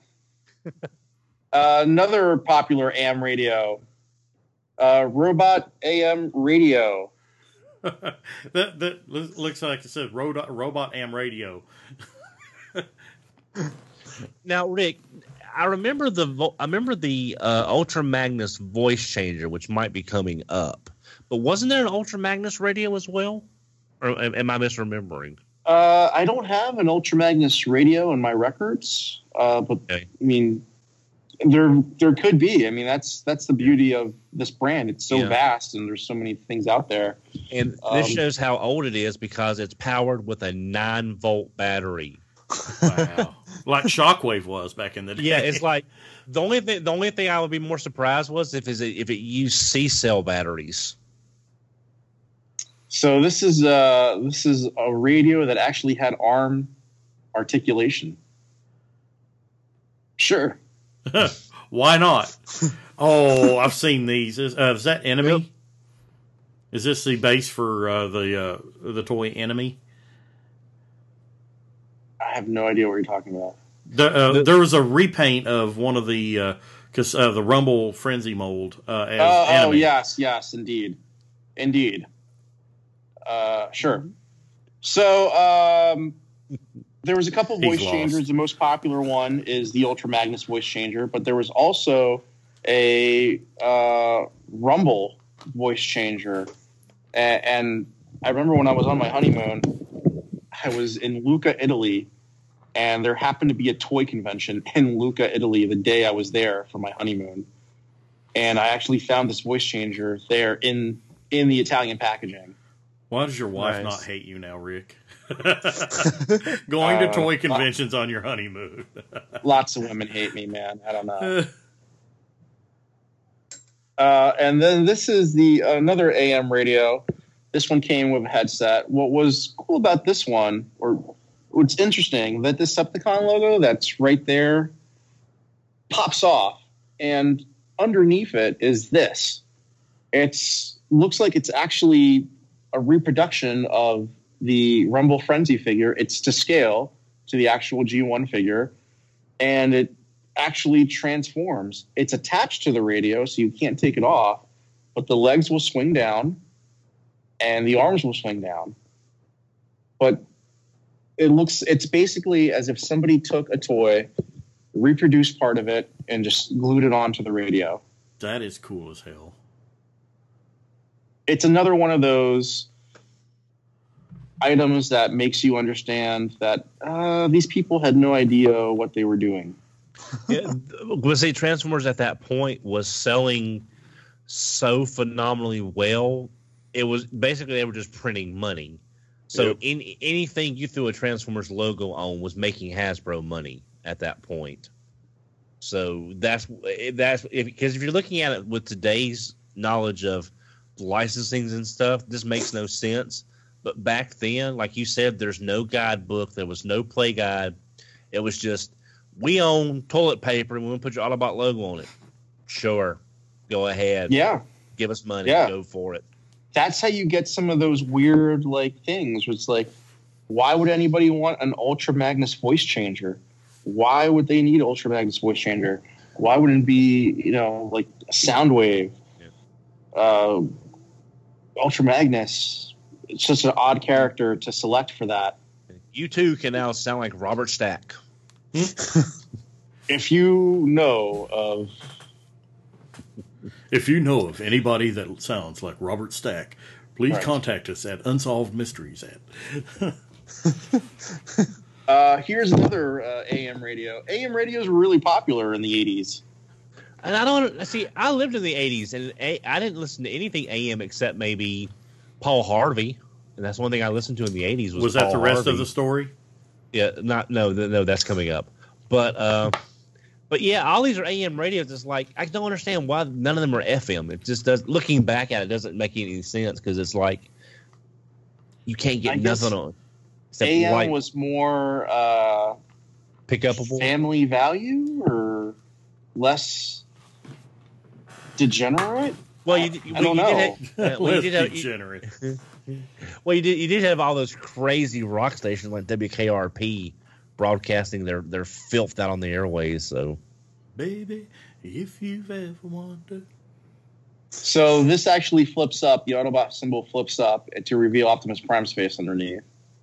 Another popular AM radio, Robot AM radio. that looks like it says Robot AM radio. Now, Rick, I remember the Ultra Magnus voice changer, which might be coming up. But wasn't there an Ultra Magnus radio as well? Or am I misremembering? I don't have an Ultra Magnus radio in my records, but okay. I mean, there could be. I mean, that's the beauty of this brand. It's so vast, and there's so many things out there. And this shows how old it is because it's powered with a 9-volt battery. Wow, like Shockwave was back in the day. Yeah, it's like the only thing I would be more surprised was if it used C-cell batteries. So this is a radio that actually had ARM articulation. Sure. Why not? Oh, I've seen these. Is that Enemy? Yep. Is this the base for the toy Enemy? I have no idea what you're talking about. There was a repaint of one of the the Rumble Frenzy mold as Enemy. Oh yes, indeed. Sure. So there was a couple voice changers. The most popular one is the Ultra Magnus voice changer, but there was also a Rumble voice changer. And I remember when I was on my honeymoon, I was in Lucca, Italy, and there happened to be a toy convention in Lucca, Italy, the day I was there for my honeymoon. And I actually found this voice changer there in the Italian packaging. Why does your wife not hate you now, Rick? Going to toy conventions on your honeymoon. Lots of women hate me, man. I don't know. And then this is another AM radio. This one came with a headset. What was cool about this one, or what's interesting, that the Decepticon logo that's right there pops off, and underneath it is this. Looks like it's actually a reproduction of the Rumble Frenzy figure. It's to scale to the actual G1 figure, and it actually transforms. It's attached to the radio, so you can't take it off, but the legs will swing down and the arms will swing down. But it's basically as if somebody took a toy, reproduced part of it, and just glued it onto the radio. That is cool as hell. It's another one of those items that makes you understand that these people had no idea what they were doing. Yeah, let's say Transformers at that point was selling so phenomenally well. It was basically they were just printing money. So anything you threw a Transformers logo on was making Hasbro money at that point. So that's because if you're looking at it with today's knowledge of licensings and stuff, this makes no sense. But back then, like you said, there's no guidebook. There was no play guide. It was just, we own toilet paper and we want to put your Autobot logo on it. Sure. Go ahead. Yeah. Give us money. Yeah. Go for it. That's how you get some of those weird things. It's like, why would anybody want an Ultra Magnus voice changer? Why would they need Ultra Magnus voice changer? Why wouldn't it be, like a Soundwave? Yeah. Ultra Magnus. It's just an odd character to select for that. You too can now sound like Robert Stack. If you know of anybody that sounds like Robert Stack, please contact us at Unsolved Mysteries. Here's another AM radio. AM radios were really popular in the 80s. And I lived in the 80s, and I didn't listen to anything AM except maybe Paul Harvey, and that's one thing I listened to in the 80s. Was that the rest of the story? Yeah, no, that's coming up. But yeah, all these are AM radios. It's like I don't understand why none of them are FM. It just does. Looking back at it, doesn't make any sense because it's like you can't get nothing on. AM was more pick-upable, family value, or less degenerate. Well, I don't know. Degenerate. Well, you did have all those crazy rock stations like WKRP broadcasting their filth out on the airways. So, baby, if you've ever wondered. So this actually flips up. The Autobot symbol flips up to reveal Optimus Prime's face underneath.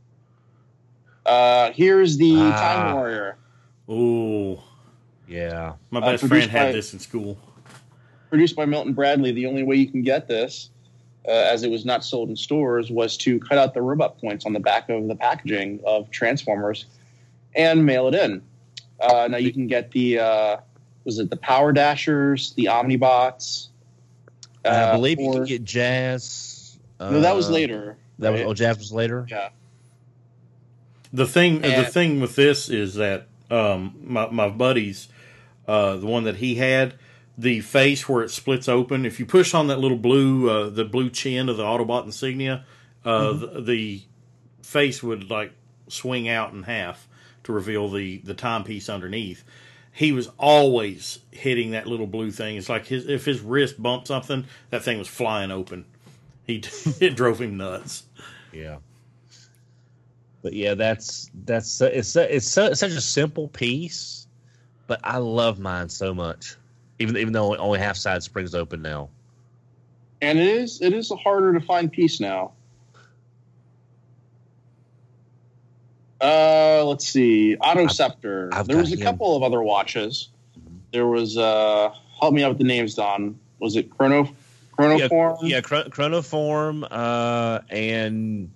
Here's the Time Warrior. Oh, yeah. My best friend had this in school. Produced by Milton Bradley. The only way you can get this as it was not sold in stores, was to cut out the robot points on the back of the packaging of Transformers and mail it in. Now you can get the Power Dashers, the Omnibots. I believe you can get Jazz. No, that was later. That was Jazz was later. Yeah. The thing with this is that my buddies, the one that he had, the face where it splits open. If you push on that little blue, the blue chin of the Autobot insignia, the face would like swing out in half to reveal the timepiece underneath. He was always hitting that little blue thing. It's like if his wrist bumped something, that thing was flying open. It drove him nuts. Yeah. But yeah, it's such a simple piece, but I love mine so much. Even though only half side springs open now. And it is a harder to find piece now. Let's see. Autoceptor. There was a couple of other watches. There was help me out with the names, Don. Was it Chronoform? Yeah, Chronoform, and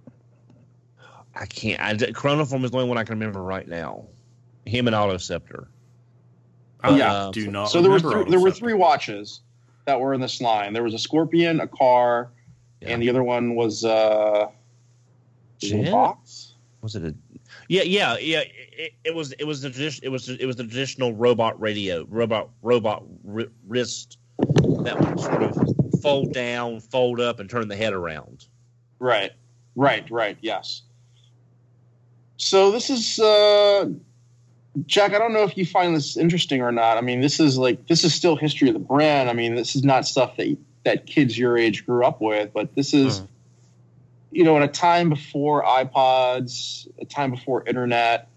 I can't. Chronoform is the only one I can remember right now. Him and Autoceptor. I do not. So there were three watches that were in this line. There was a Scorpion, a car, and the other one was a box. Was it a? Yeah. It was the traditional robot radio, robot wrist that would sort of fold down, fold up, and turn the head around. Right. Yes. So this is. Jack, I don't know if you find this interesting or not. I mean, this is still history of the brand. I mean, this is not stuff that kids your age grew up with, but this is, in a time before iPods, a time before internet.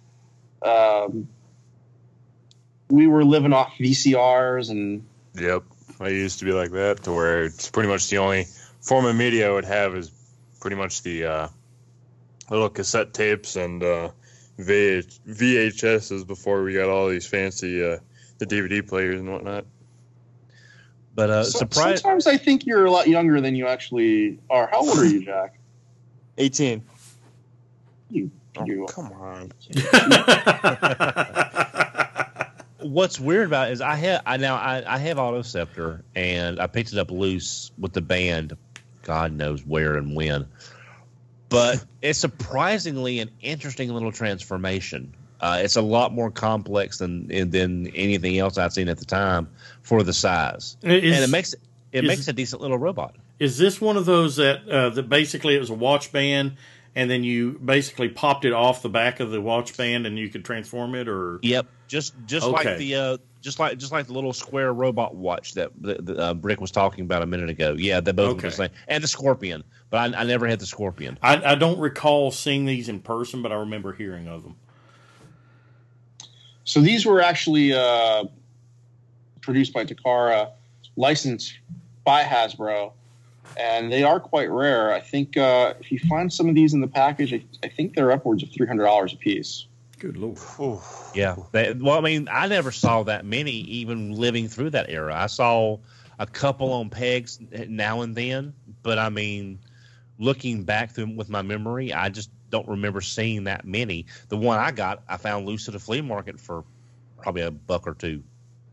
We were living off VCRs and. Yep, I used to be like that, to where it's pretty much the only form of media I would have is pretty much the little cassette tapes and. VHSs before we got all these fancy the DVD players and whatnot. But sometimes I think you're a lot younger than you actually are. How old are you, Jack? 18. You come on. What's weird about it is I have Autoceptor, and I picked it up loose with the band, God knows where and when. But it's surprisingly an interesting little transformation. It's a lot more complex than anything else I'd seen at the time for the size, and it makes a decent little robot. Is this one of those that basically it was a watch band, and then you basically popped it off the back of the watch band, and you could transform it? Or yep, just like the little square robot watch that Brick was talking about a minute ago. Yeah, they both were the same, and the Scorpion. But I never had the Scorpion. I don't recall seeing these in person, but I remember hearing of them. So these were actually produced by Takara, licensed by Hasbro, and they are quite rare. I think if you find some of these in the package, I think they're upwards of $300 a piece. Good Lord. Yeah. I never saw that many even living through that era. I saw a couple on pegs now and then, but I mean, looking back through with my memory, I just don't remember seeing that many. The one I got, I found loose at a flea market for probably $1 or $2.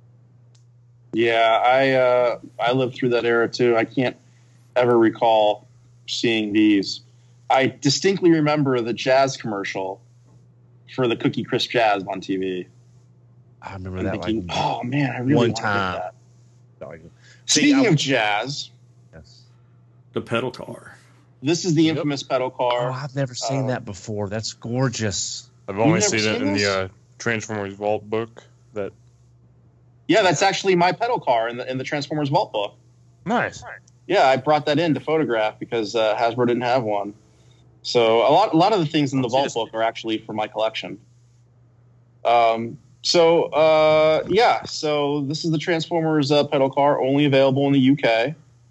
Yeah, I lived through that era too. I can't ever recall seeing these. I distinctly remember the Jazz commercial for the Cookie Crisp Jazz on TV. I remember that. Thinking, oh man, I really one want time. that. Speaking of Jazz, yes, the pedal car. This is the infamous pedal car. Oh, I've never seen that before. That's gorgeous. I've only seen it in the Transformers Vault book. Yeah, that's actually my pedal car in the Transformers Vault book. Nice. Yeah, I brought that in to photograph because Hasbro didn't have one. So a lot of the things in the Vault book are actually for my collection. So this is the Transformers pedal car, only available in the UK.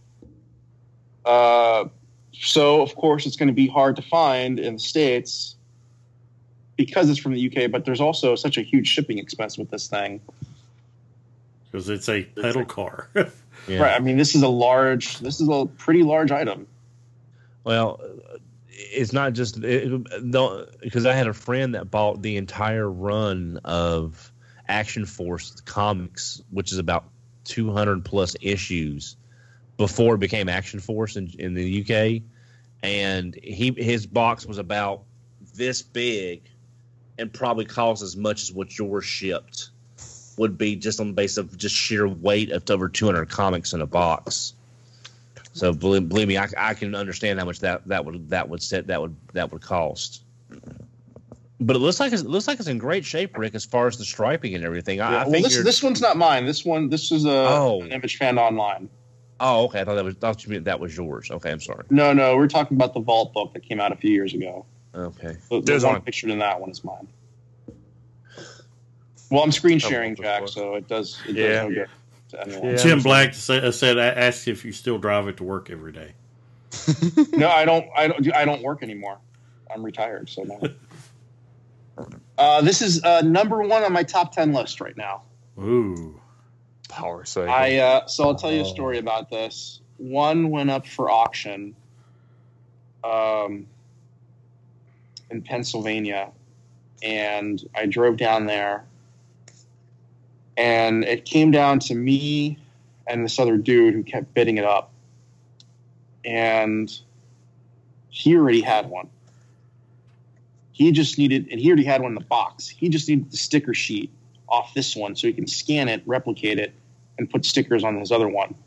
So, of course, it's going to be hard to find in the States because it's from the UK, but there's also such a huge shipping expense with this thing. Because it's a pedal car. Yeah. Right. I mean, this is a pretty large item. Well, it's not just because I had a friend that bought the entire run of Action Force comics, which is about 200 plus issues before it became Action Force in the UK, and his box was about this big and probably cost as much as what yours shipped would be, just on the basis of just sheer weight of over 200 comics in a box. So believe me, I can understand how much that would cost. But it looks like it's in great shape, Rick, as far as the striping and everything. Yeah, this one's not mine. This is an Image Fan Online. Oh, okay. I thought you meant that was yours. Okay, I'm sorry. No, we're talking about the Vault book that came out a few years ago. Okay. The one pictured in that one is mine. Well, I'm screen sharing, Jack, so it does no good to anyone. Yeah, Jim Black said, asked if you still drive it to work every day. No, I don't work anymore. I'm retired, so no. This is number 1 on my top 10 list right now. Ooh. Power cycle. So I'll tell you a story about this. One went up for auction in Pennsylvania, and I drove down there, and it came down to me and this other dude who kept bidding it up, and he already had one. He already had one in the box. He just needed the sticker sheet off this one so he can scan it, replicate it, and put stickers on his other one.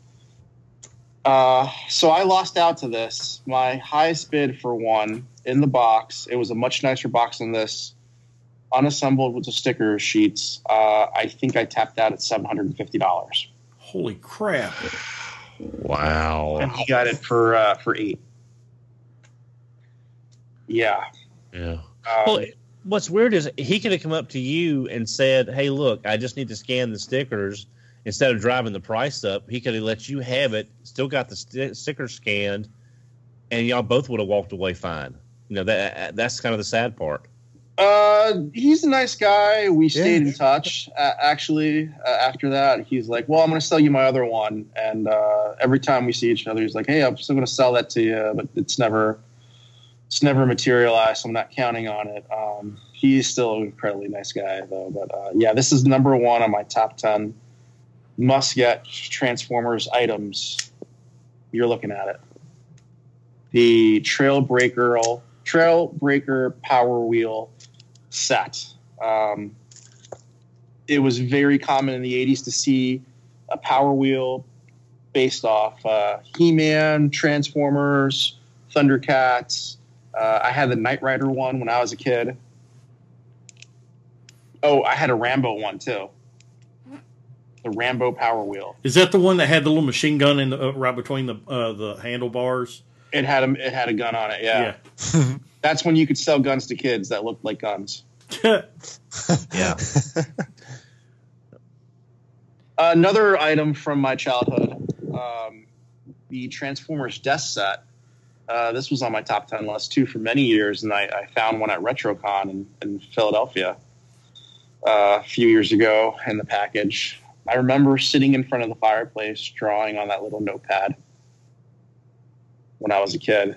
So I lost out to this. My highest bid for one in the box, it was a much nicer box than this, unassembled with the sticker sheets. I think I tapped out at $750. Holy crap. Wow. And he got it for $8. Yeah. Yeah. Well, what's weird is he could have come up to you and said, "Hey, look, I just need to scan the stickers." Instead of driving the price up, he could have let you have it, still got the sticker scanned, and y'all both would have walked away fine. You know, that's kind of the sad part. He's a nice guy. We stayed in touch. Actually, after that, he's like, "Well, I'm going to sell you my other one." And every time we see each other, he's like, "Hey, I'm still going to sell that to you, but it's never materialized, so I'm not counting on it." He's still an incredibly nice guy, though. But yeah, this is number 1 on my top 10 must-get Transformers items. You're looking at it. The Trailbreaker Power Wheel set. It was very common in the 80s to see a Power Wheel based off He-Man, Transformers, Thundercats. I had the Knight Rider one when I was a kid. Oh, I had a Rambo one too. The Rambo Power Wheel. Is that the one that had the little machine gun in the right between the handlebars? It had a gun on it. Yeah. That's when you could sell guns to kids that looked like guns. Yeah. Another item from my childhood, the Transformers Death Set. This was on my top 10 list too for many years, and I found one at RetroCon in Philadelphia a few years ago in the package. I remember sitting in front of the fireplace drawing on that little notepad when I was a kid.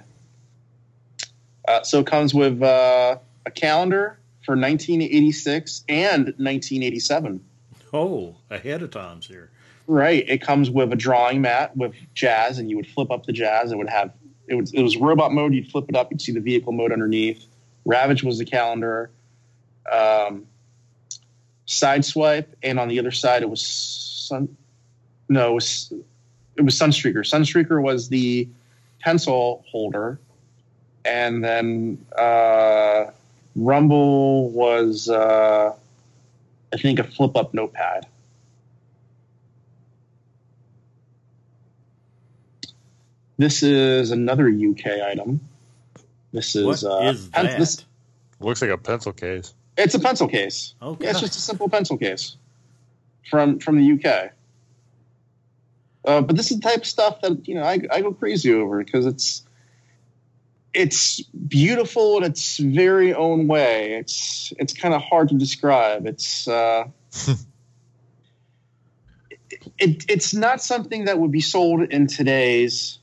So it comes with a calendar for 1986 and 1987. Oh, ahead of times here. Right. It comes with a drawing mat with jazz, and you would flip up the jazz. It was robot mode. You'd flip it up. You'd see the vehicle mode underneath. Ravage was the calendar. Sideswipe, and on the other side it was Sunstreaker. Sunstreaker was the pencil holder, and then Rumble was I think a flip up notepad. This is another UK item. This is what is that? Looks like a pencil case. It's a pencil case. Okay. Yeah, it's just a simple pencil case from the UK. But this is the type of stuff that I go crazy over because it's beautiful in its very own way. It's it kind of hard to describe. It's It's not something that would be sold in today's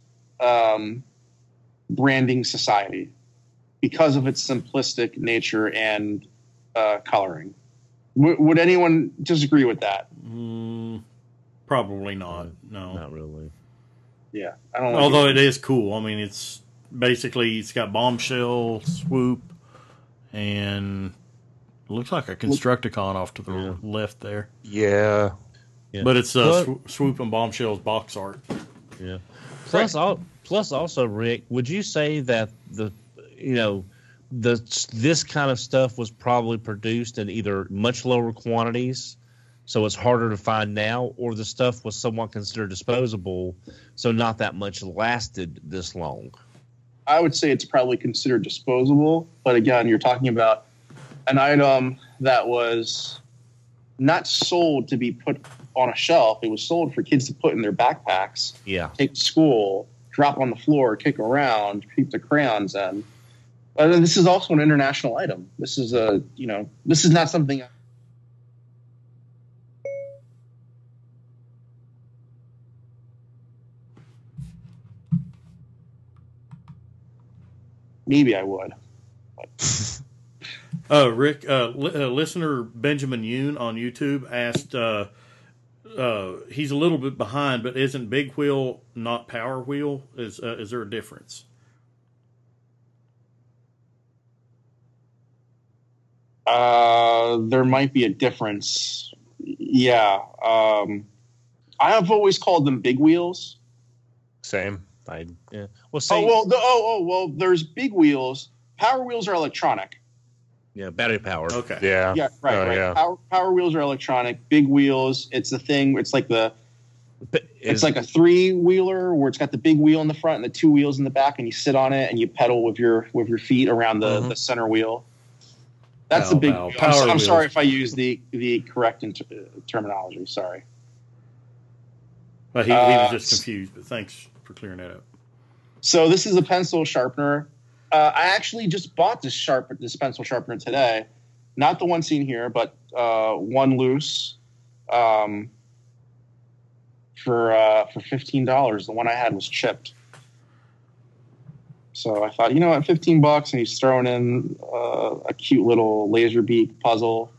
branding society because of its simplistic nature and coloring. Would anyone disagree with that? Probably not. No, not really. Yeah, I don't. Although it is cool. I mean, it's basically it's got Bombshell, Swoop, and it looks like a Constructicon off to the left there. Yeah. But it's Swoop and Bombshell's box art. Yeah. Plus also, Rick, would you say that this kind of stuff was probably produced in either much lower quantities, so it's harder to find now, or the stuff was somewhat considered disposable, so not that much lasted this long? I would say it's probably considered disposable, but again, you're talking about an item that was not sold to be put on a shelf. It was sold for kids to put in their backpacks, take to school, drop on the floor, kick around, keep the crayons in. This is also an international item. This is this is not something. Maybe I would. Rick, listener Benjamin Yoon on YouTube asked, he's a little bit behind, but isn't Big Wheel not Power Wheel? Is there a difference? There might be a difference. Yeah. I have always called them big wheels. Same. Well, there's big wheels. Power wheels are electronic. Yeah, battery powered. Okay. Yeah. Yeah, right. Yeah. Power wheels are electronic. Big wheels, it's the thing. It's like it's like a 3-wheeler where it's got the big wheel in the front and the 2 wheels in the back, and you sit on it and you pedal with your feet around the center wheel. That's the big wheel. I'm sorry if I use the correct terminology. Sorry. But he was just confused. But thanks for clearing that up. So this is a pencil sharpener. I actually just bought this pencil sharpener today. Not the one seen here, but one loose for $15. The one I had was chipped. So I thought, at $15, and he's throwing in a cute little laser beak puzzle.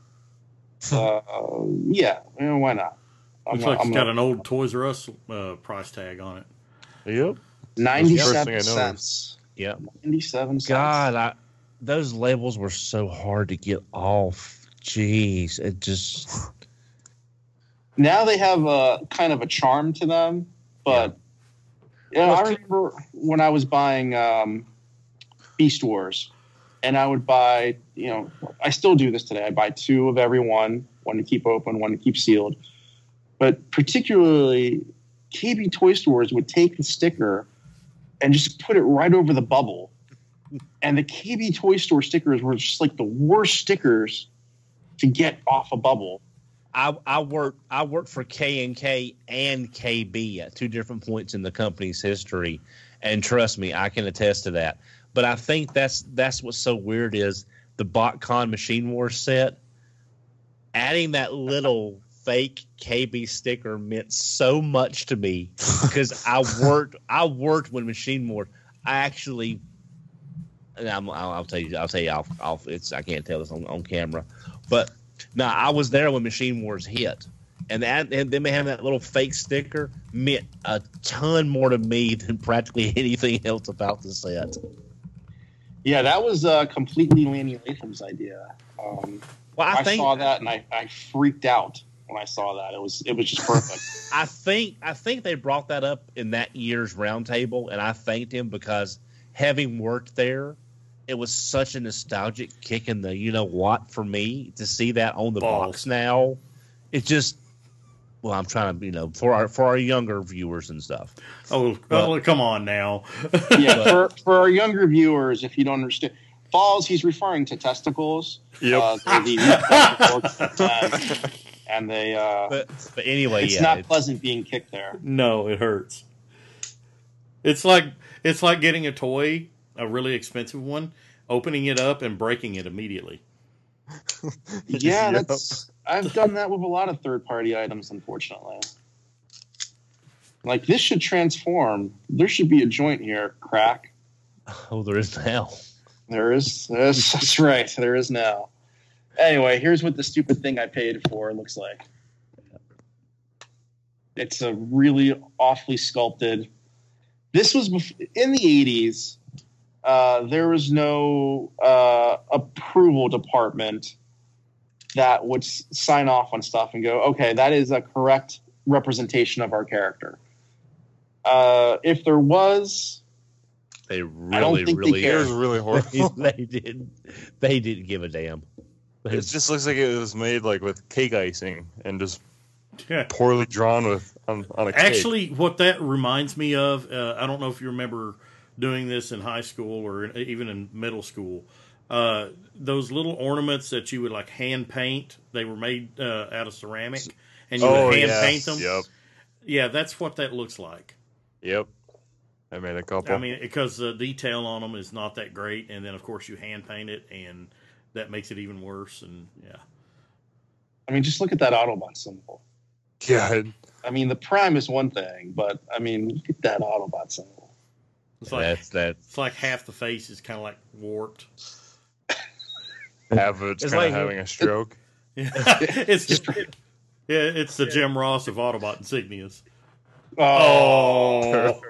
Why not? Looks like it's got an old Toys R Us price tag on it. Yep. 97 cents. Yeah. 97 cents. God, those labels were so hard to get off. Jeez, it just. Now they have a kind of a charm to them, but I remember when I was buying Beast Wars, and I would buy, I still do this today. I buy 2 of every one to keep open, one to keep sealed. But particularly, KB Toy Stores would take the sticker and just put it right over the bubble. And the KB Toy Store stickers were just like the worst stickers to get off a bubble. I worked for K&K and KB at 2 different points in the company's history, and trust me, I can attest to that. But I think that's what's so weird is the BotCon Machine Wars set. Adding that little fake KB sticker meant so much to me because I worked when Machine Wars. I actually, I'll tell you, I can't tell this on camera, but. Now, I was there when Machine Wars hit, and them having that little fake sticker meant a ton more to me than practically anything else about the set. Yeah, that was completely Lanny Latham's idea. I saw that, and I freaked out when I saw that. It was just perfect. I think they brought that up in that year's roundtable, and I thanked him because having worked there, it was such a nostalgic kick in the what for me to see that on the box now. It just I'm trying to for our younger viewers and stuff. Come on now. Yeah, for our younger viewers, if you don't understand, balls he's referring to testicles. Yep. And they. But anyway, it's not pleasant being kicked there. No, it hurts. It's like getting a toy. A really expensive one, opening it up and breaking it immediately. Yeah, I've done that with a lot of third-party items, unfortunately. Like, this should transform. There should be a joint here, crack. Oh, there is now. There is. That's right. There is now. Anyway, here's what the stupid thing I paid for looks like. It's a really awfully sculpted. This was in the 80s. There was no approval department that would sign off on stuff and go, okay, that is a correct representation of our character. If there was, they really it was really horrible. they didn't give a damn. It just looks like it was made like with cake icing and just poorly drawn with on a cake. Actually, what that reminds me of, I don't know if you remember doing this in high school or even in middle school. Those little ornaments that you would like hand paint, they were made out of ceramic, and you would hand paint them. Yep. Yeah, that's what that looks like. Yep. I made a couple. I mean, because the detail on them is not that great, and then of course you hand paint it, and that makes it even worse. And yeah, I mean, just look at that Autobot symbol. God. I mean, the Prime is one thing, but I mean, look at that Autobot symbol. It's like it's like half the face is kind of like warped. Half of it's kind of having a stroke. It's the Jim Ross of Autobot insignias. Oh.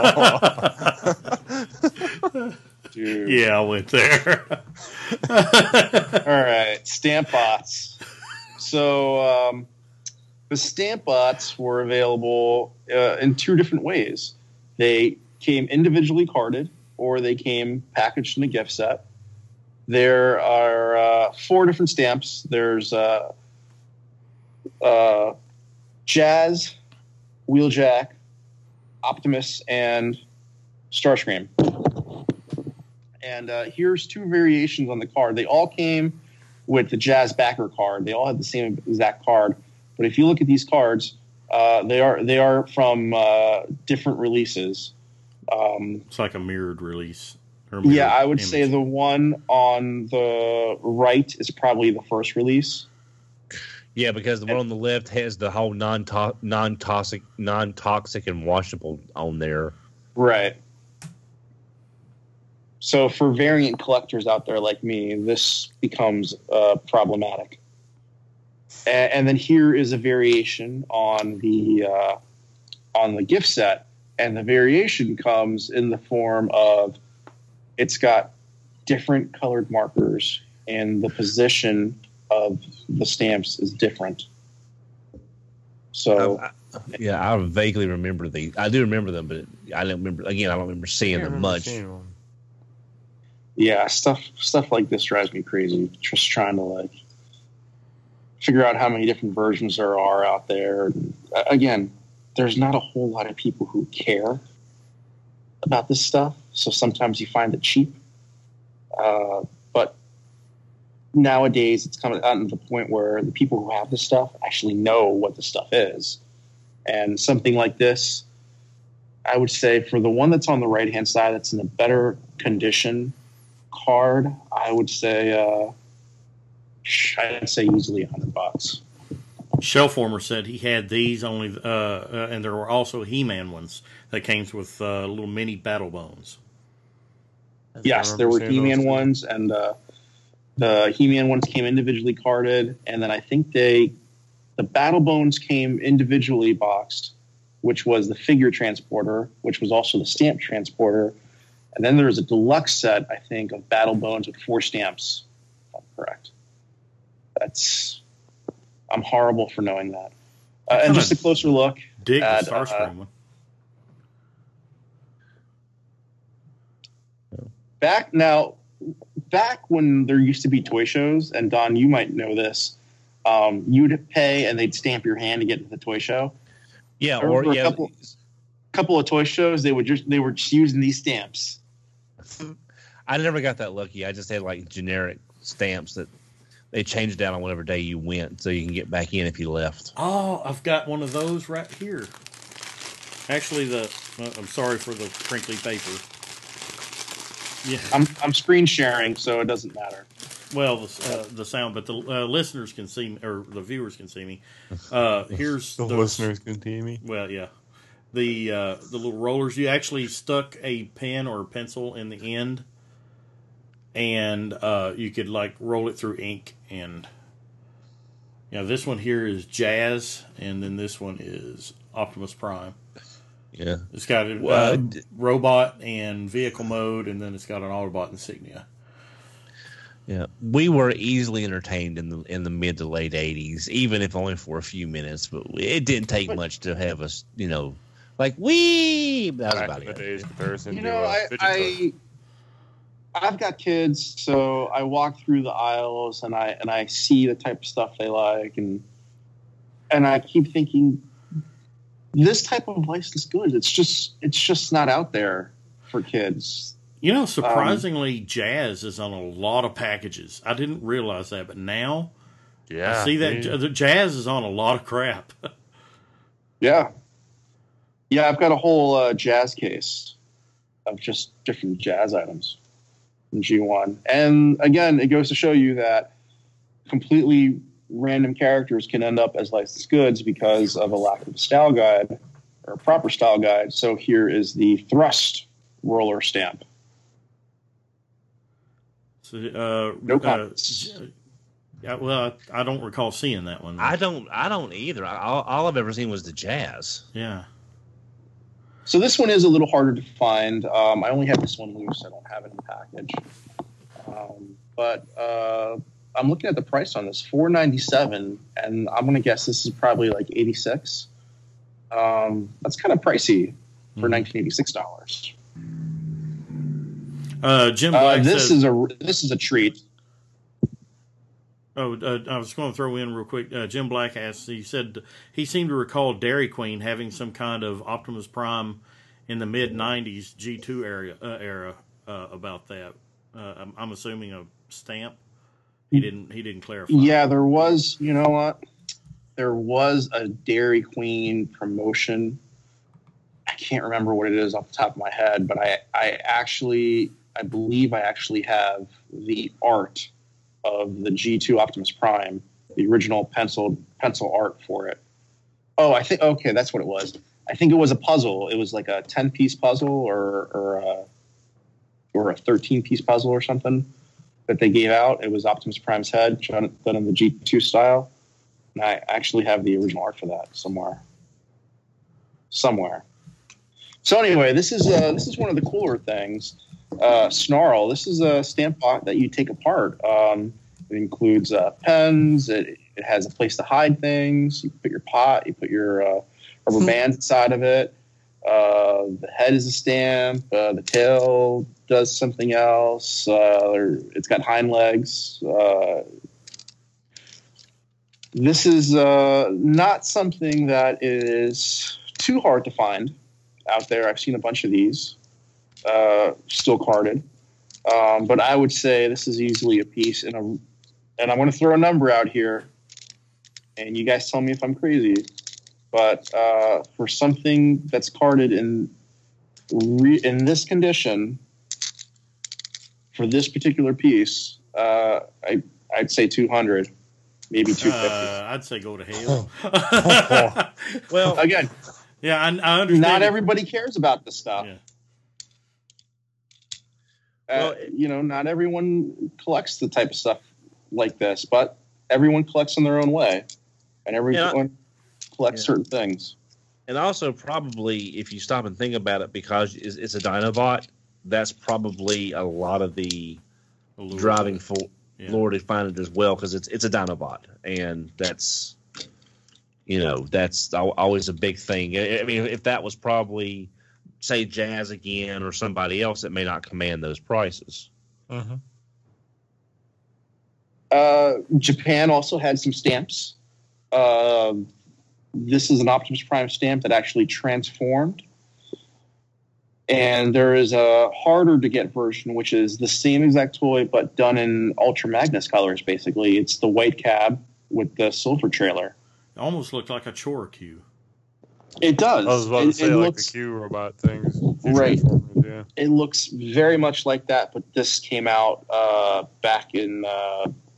Dude. Yeah, I went there. All right, Stamp Bots. So the Stamp Bots were available in two different ways. They came individually carded, or they came packaged in a gift set. There are 4 different stamps. There's Jazz, Wheeljack, Optimus, and Starscream. And here's 2 variations on the card. They all came with the Jazz backer card. They all had the same exact card. But if you look at these cards, they are from different releases. It's like a mirrored release. Yeah, I would say the one on the right is probably the first release. Yeah, because the one on the left has the whole non-toxic and washable on there. Right. So for variant collectors out there like me, this becomes problematic. And then here is a variation on the gift set, and the variation comes in the form of it's got different colored markers, and the position of the stamps is different. So, I vaguely remember these. I do remember them, but I don't remember. Again, I don't remember seeing them much. Yeah, stuff like this drives me crazy. Just trying to figure out how many different versions there are out there. Again, there's not a whole lot of people who care about this stuff, so sometimes you find it cheap. But nowadays, it's kind of gotten to the point where the people who have this stuff actually know what the stuff is. And something like this, I would say for the one that's on the right-hand side that's in a better condition card, I would say easily $100. Shellformer said he had these only, and there were also He-Man ones that came with little mini battle bones. Yes, there were He-Man ones, and the He-Man ones came individually carded, and then I think the battle bones came individually boxed, which was the figure transporter, which was also the stamp transporter, and then there was a deluxe set, I think, of battle bones with 4 stamps. If I'm correct. I'm horrible for knowing that. And just a closer look. Dig the Starscream one. Back when there used to be toy shows, and Don, you might know this, you'd pay and they'd stamp your hand to get to the toy show. Yeah, a couple of toy shows, they were just using these stamps. I never got that lucky. I just had generic stamps that they changed out on whatever day you went, so you can get back in if you left. Oh, I've got one of those right here. Actually, I'm sorry for the crinkly paper. Yeah, I'm screen sharing, so it doesn't matter. Well, the sound, but the listeners can see me, or the viewers can see me. Here's the listeners can see me. Well, yeah. the little rollers. You actually stuck a pen or a pencil in the end, and you could like roll it through ink. And this one here is Jazz, and then this one is Optimus Prime. Yeah, it's got robot and vehicle mode, and then it's got an Autobot insignia. Yeah, we were easily entertained in the mid to late '80s, even if only for a few minutes. But it didn't take much to have us, like we. That was about it. Days comparison. I've got kids, so I walk through the aisles and I see the type of stuff they like, and I keep thinking, this type of licensed goods, it's just not out there for kids. Surprisingly, Jazz is on a lot of packages. I didn't realize that, but now I see that the Jazz is on a lot of crap. Yeah, I've got a whole Jazz case of just different Jazz items in G1. And again, it goes to show you that completely random characters can end up as licensed goods because of a lack of a style guide or a proper style guide. So here is the Thrust roller stamp. So, no comments. Well, I don't recall seeing that one. I don't either. All I've ever seen was the Jazz. Yeah. So this one is a little harder to find. I only have this one loose. I don't have it in the package. But I'm looking at the price on this, $4.97, and I'm going to guess this is probably like $86. That's kind of pricey for $1986. Jim Black this is a treat. I was going to throw in real quick. Jim Black asked. He said he seemed to recall Dairy Queen having some kind of Optimus Prime in the mid '90s G2 era about that. I'm assuming a stamp. He didn't clarify. Yeah, there was. You know what? There was a Dairy Queen promotion. I can't remember what it is off the top of my head, but I believe I actually have the art of the G2 Optimus Prime, the original pencil art for it. Oh, that's what it was. I think it was a puzzle. It was like a 10-piece puzzle or a 13-piece puzzle or something that they gave out. It was Optimus Prime's head done in the G2 style. And I actually have the original art for that somewhere. So anyway, this is one of the cooler things. Snarl. This is a stamp pot that you take apart. It includes pens. It has a place to hide things. You put your pot. You put your rubber bands inside of it. The head is a stamp. The tail does something else. It's got hind legs. This is not something that is too hard to find out there. I've seen a bunch of these. Still carded, but I would say this is easily a piece and I'm going to throw a number out here, and you guys tell me if I'm crazy. But for something that's carded in this condition, for this particular piece, I'd say 200, maybe 250. I'd say go to hell. Well, again, yeah, I understand. Not everybody cares about this stuff. Yeah. Not everyone collects the type of stuff like this, but everyone collects in their own way, and everyone collects certain things. And also, probably, if you stop and think about it, because it's a Dinobot, that's probably a lot of the driving lore to find it as well, because it's a Dinobot, and that's always a big thing. I mean, if that was probably, say, Jazz again or somebody else, it may not command those prices. Mm-hmm. Japan also had some stamps. This is an Optimus Prime stamp that actually transformed. And there is a harder to get version, which is the same exact toy, but done in Ultra Magnus colors, basically. It's the white cab with the silver trailer. It almost looked like a Choricue. It does. I was about to say, like the Q robot things. Right. Yeah. It looks very much like that, but this came out back in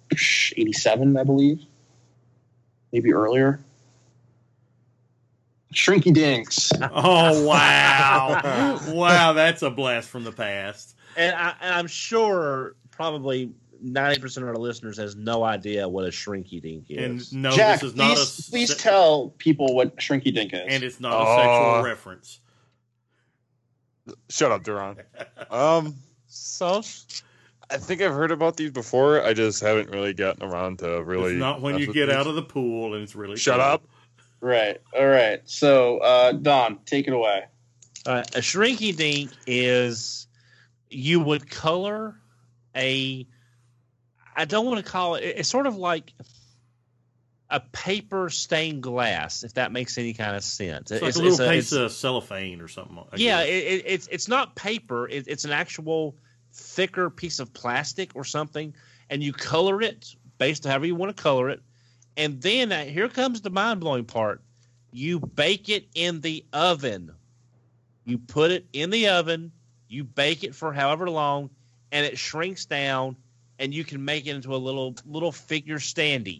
87, I believe. Maybe earlier. Shrinky Dinks. Oh, wow. Wow, that's a blast from the past. And I'm sure probably 90% of our listeners has no idea what a Shrinky Dink is. And no, Jack, this is not please tell people what Shrinky Dink is. And it's not a sexual reference. Shut up, Duran. So I think I've heard about these before. I just haven't really gotten around to really. It's not when you get out of the pool and it's really. Shut up. Right. All right. So, Don, take it away. A Shrinky Dink is you would color a. I don't want to call it. It's sort of like a paper stained glass, if that makes any kind of sense. It's like a little piece of cellophane or something. Yeah, it's not paper. It's an actual thicker piece of plastic or something, and you color it based on however you want to color it. And then here comes the mind-blowing part. You bake it in the oven. You put it in the oven, you bake it for however long, and it shrinks down, and you can make it into a little figure standee.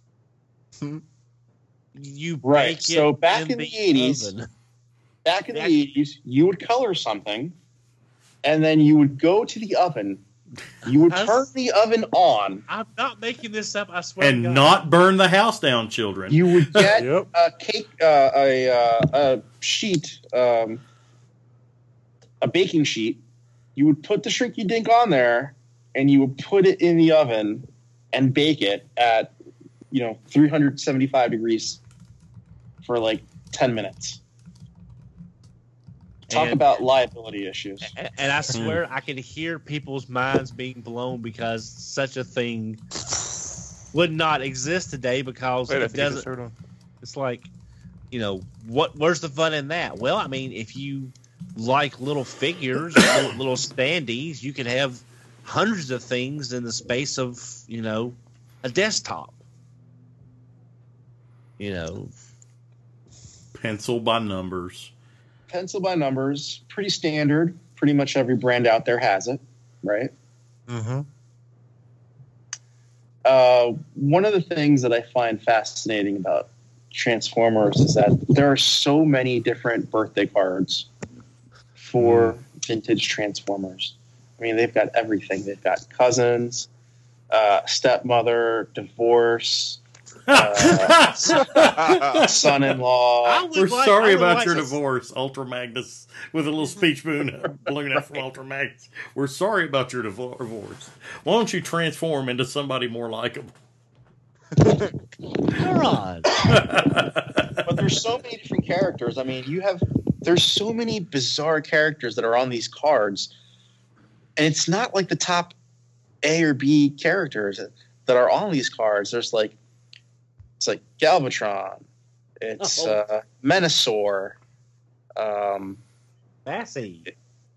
You bake it. So back in the 80s, you would color something, and then you would go to the oven. You would turn the oven on. I'm not making this up. I swear. And not burn the house down, children. You would get a cake, a sheet, a baking sheet. You would put the Shrinky Dink on there, and you would put it in the oven and bake it at 375 degrees for like 10 minutes. Talk about liability issues. And I swear I can hear people's minds being blown because such a thing would not exist today because it doesn't. It's like, where's the fun in that? Well, I mean, if you like little figures, little standees, you can have hundreds of things in the space of, a desktop. Pencil by numbers. Pencil by numbers, pretty standard. Pretty much every brand out there has it, right? Mm-hmm. One of the things that I find fascinating about Transformers is that there are so many different birthday cards for vintage Transformers. I mean, they've got everything. They've got cousins, stepmother, divorce, son-in-law. We're sorry about your divorce, Ultra Magnus, with a little speech balloon out from Ultra Magnus. We're sorry about your divorce. Why don't you transform into somebody more likable? God. But there's so many different characters. I mean, there's so many bizarre characters that are on these cards, and it's not like the top A or B characters that are on these cards. It's like Galvatron, it's Menasor, Massey,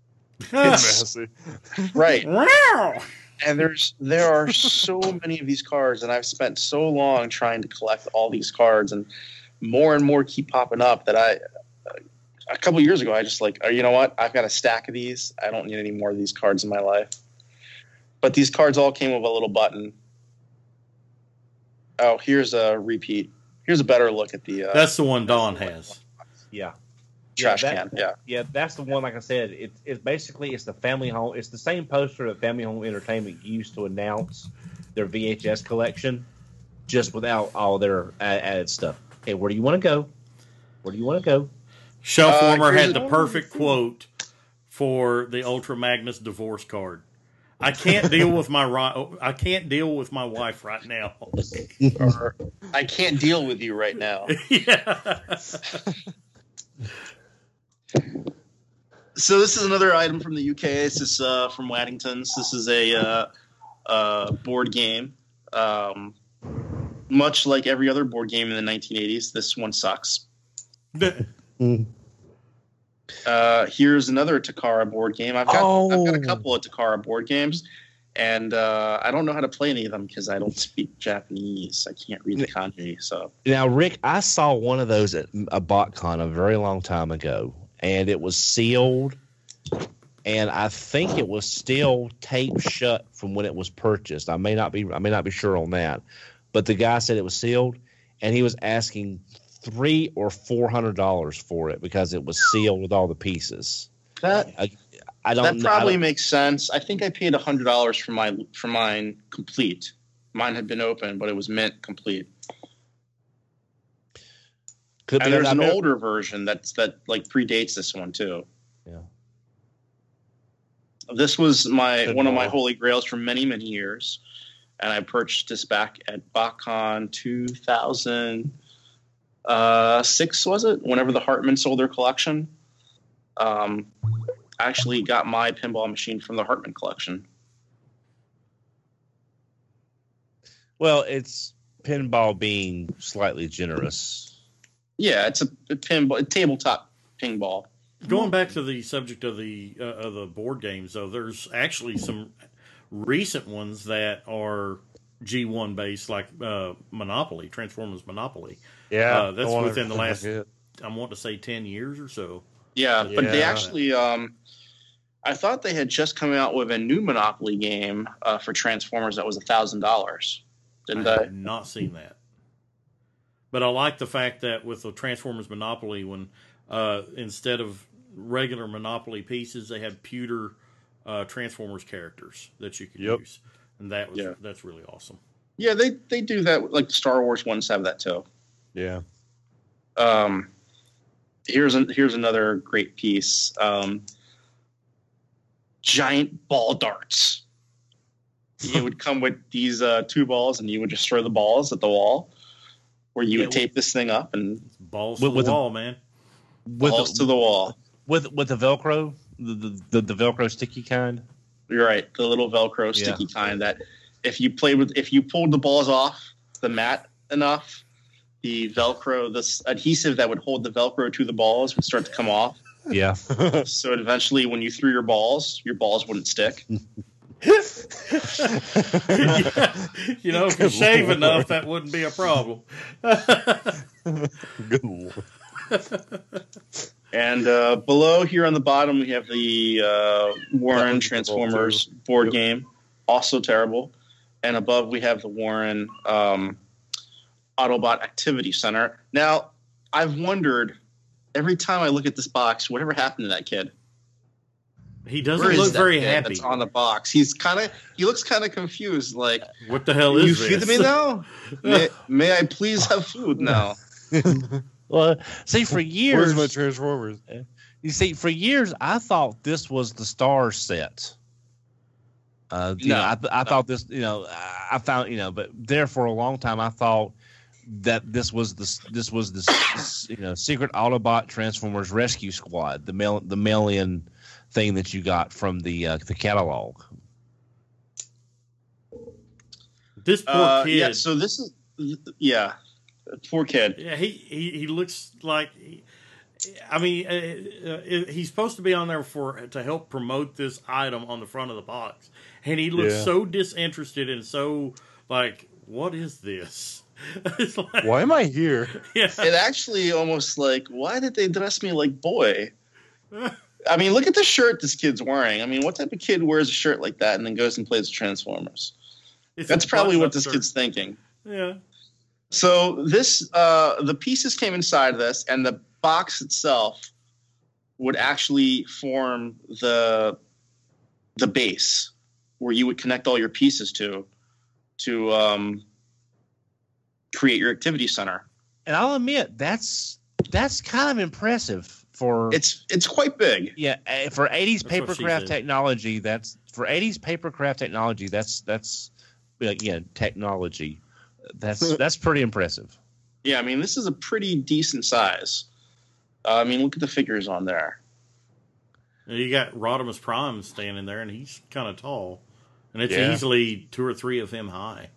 right? And there are so many of these cards, and I've spent so long trying to collect all these cards, and more keep popping up that a couple years ago I just you know what? I've got a stack of these. I don't need any more of these cards in my life. But these cards all came with a little button. Oh, here's a repeat. Here's a better look at the. That's the one Dawn has. Yeah. Trash can. Yeah. Yeah, that's the one. Like I said, it's basically the Family Home. It's the same poster that Family Home Entertainment used to announce their VHS collection, just without all their added stuff. Hey, where do you want to go? Where do you want to go? Shelfwarmer had the perfect quote for the Ultra Magnus divorce card. I can't deal with my wife right now. Or, I can't deal with you right now. Yeah. So this is another item from the UK. This is from Waddington's. This is a board game. Much like every other board game in the 1980s, this one sucks. Here's another Takara board game. I've got a couple of Takara board games, and I don't know how to play any of them because I don't speak Japanese. I can't read the kanji. So now, Rick, I saw one of those at a BotCon a very long time ago, and it was sealed, and I think it was still taped shut from when it was purchased. I may not be sure on that, but the guy said it was sealed, and he was asking $300 or $400 for it because it was sealed with all the pieces. That probably makes sense. I think I paid $100 for mine complete. Mine had been open, but it was mint complete. And there's an older version that like predates this one too. Yeah. this was one of my holy grails for many, many years. And I purchased this back at BotCon 2006, was it? Whenever the Hartman sold their collection. I actually got my pinball machine from the Hartman collection. Well, it's pinball being slightly generous. Yeah, it's a tabletop pinball. Going back to the subject of the board games, though, there's actually some recent ones that are G1 based, like Monopoly, Transformers Monopoly. Yeah, that's within the last, I want to say, 10 years or so. Yeah, but they actually, I thought they had just come out with a new Monopoly game for Transformers that was $1,000. Didn't I? I have not seen that. But I like the fact that with the Transformers Monopoly, when instead of regular Monopoly pieces, they had pewter Transformers characters that you could use, and that's really awesome. Yeah, they do that. Like the Star Wars ones have that too. Yeah. Here's another great piece. Giant ball darts. It would come with these two balls, and you would just throw the balls at the wall, where you would tape this thing up and balls to the wall, man. Balls to the wall with the Velcro, the Velcro sticky kind. You're right, the little Velcro sticky kind that if you pulled the balls off the mat enough, the Velcro, this adhesive that would hold the Velcro to the balls would start to come off. Yeah. So eventually, when you threw your balls wouldn't stick. If you shave enough, that wouldn't be a problem. Good Lord. And below here on the bottom, we have the Warren Transformers board game, also terrible. And above, we have the Warren Autobot Activity Center. Now, I've wondered every time I look at this box, whatever happened to that kid? He doesn't look very happy. That's on the box. He looks kind of confused. Like, what the hell is this? You feed me now? may I please have food now? Well, see, for years, where's my Transformers? You see, for years, I thought this was the Star set. I thought this. I found. But there for a long time, I thought that this was the secret Autobot Transformers Rescue Squad, the mail-in thing that you got from the catalog. This poor kid. Yeah. So this is poor kid. Yeah, he looks like. He's supposed to be on there to help promote this item on the front of the box, and he looks so disinterested and so like, what is this? It's like, why am I here? Yeah. It actually almost like, why did they dress me like boy? I mean, look at the shirt this kid's wearing. I mean, what type of kid wears a shirt like that and then goes and plays Transformers? That's probably what this kid's thinking. Yeah. So this, the pieces came inside of this, and the box itself would actually form the base where you would connect all your pieces to create your activity center. And I'll admit that's kind of impressive. It's quite big. Yeah, for 80s papercraft technology, that's technology. That's pretty impressive. Yeah, I mean, this is a pretty decent size. I mean, look at the figures on there. You got Rodimus Prime standing there, and he's kind of tall, and it's easily 2 or 3 of him high.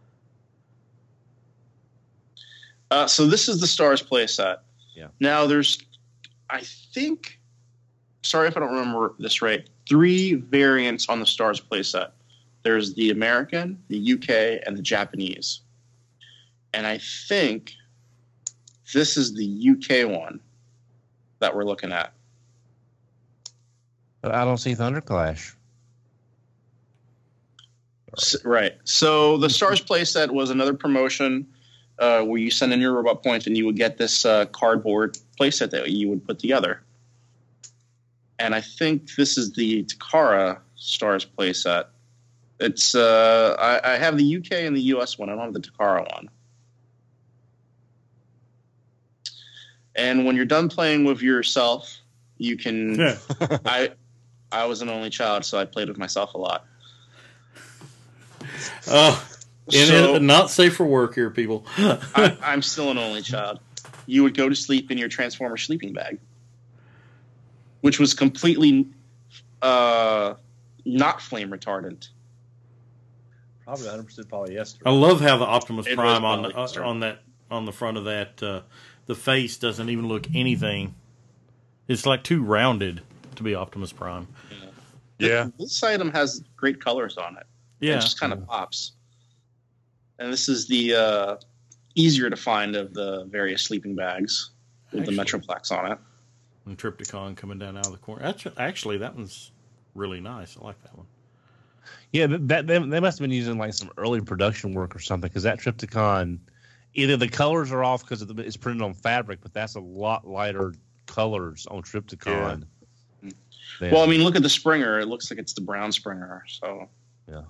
So this is the Stars playset. Yeah. Now there's, I think, sorry if I don't remember this right, 3 variants on the Stars playset. There's the American, the UK, and the Japanese. And I think this is the UK one that we're looking at. But I don't see Thunderclash. Right. So the Stars playset was another promotion where you send in your robot points and you would get this cardboard playset that you would put together. And I think this is the Takara Stars playset. It's I have the UK and the US one. I don't have the Takara one. And when you're done playing with yourself, you can. Yeah. I was an only child, so I played with myself a lot. Not safe for work here, people. I'm still an only child. You would go to sleep in your Transformer sleeping bag, which was completely not flame retardant. Probably 100% polyester. I love how the Optimus Prime on the front of that, the face doesn't even look anything. It's like too rounded to be Optimus Prime. Yeah. This item has great colors on it. Yeah. It just kind of pops. And this is the easier to find of the various sleeping bags with the Metroplex on it. And Trypticon coming down out of the corner. Actually, that one's really nice. I like that one. Yeah, they must have been using like some early production work or something, because that Trypticon, either the colors are off because it's printed on fabric, but that's a lot lighter colors on Trypticon. Yeah. Well, I mean, look at the Springer. It looks like it's the brown Springer. So yeah.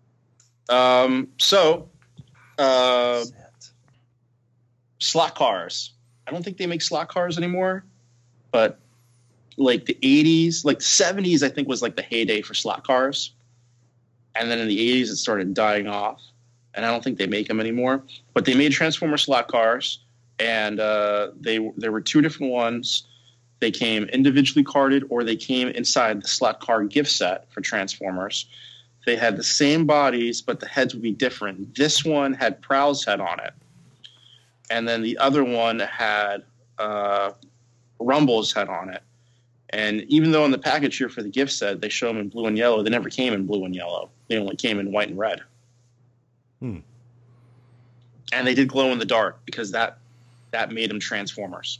Slot cars. I don't think they make slot cars anymore, but like the 80s, like the 70s, I think was like the heyday for slot cars. And then in the 80s, it started dying off. And I don't think they make them anymore. But they made Transformer slot cars, and there were two different ones. They came individually carded, or they came inside the slot car gift set for Transformers. They had the same bodies, but the heads would be different. This one had Prowl's head on it. And then the other one had Rumble's head on it. And even though in the package here for the gift set, they show them in blue and yellow, they never came in blue and yellow. They only came in white and red. And they did glow in the dark because that made them Transformers.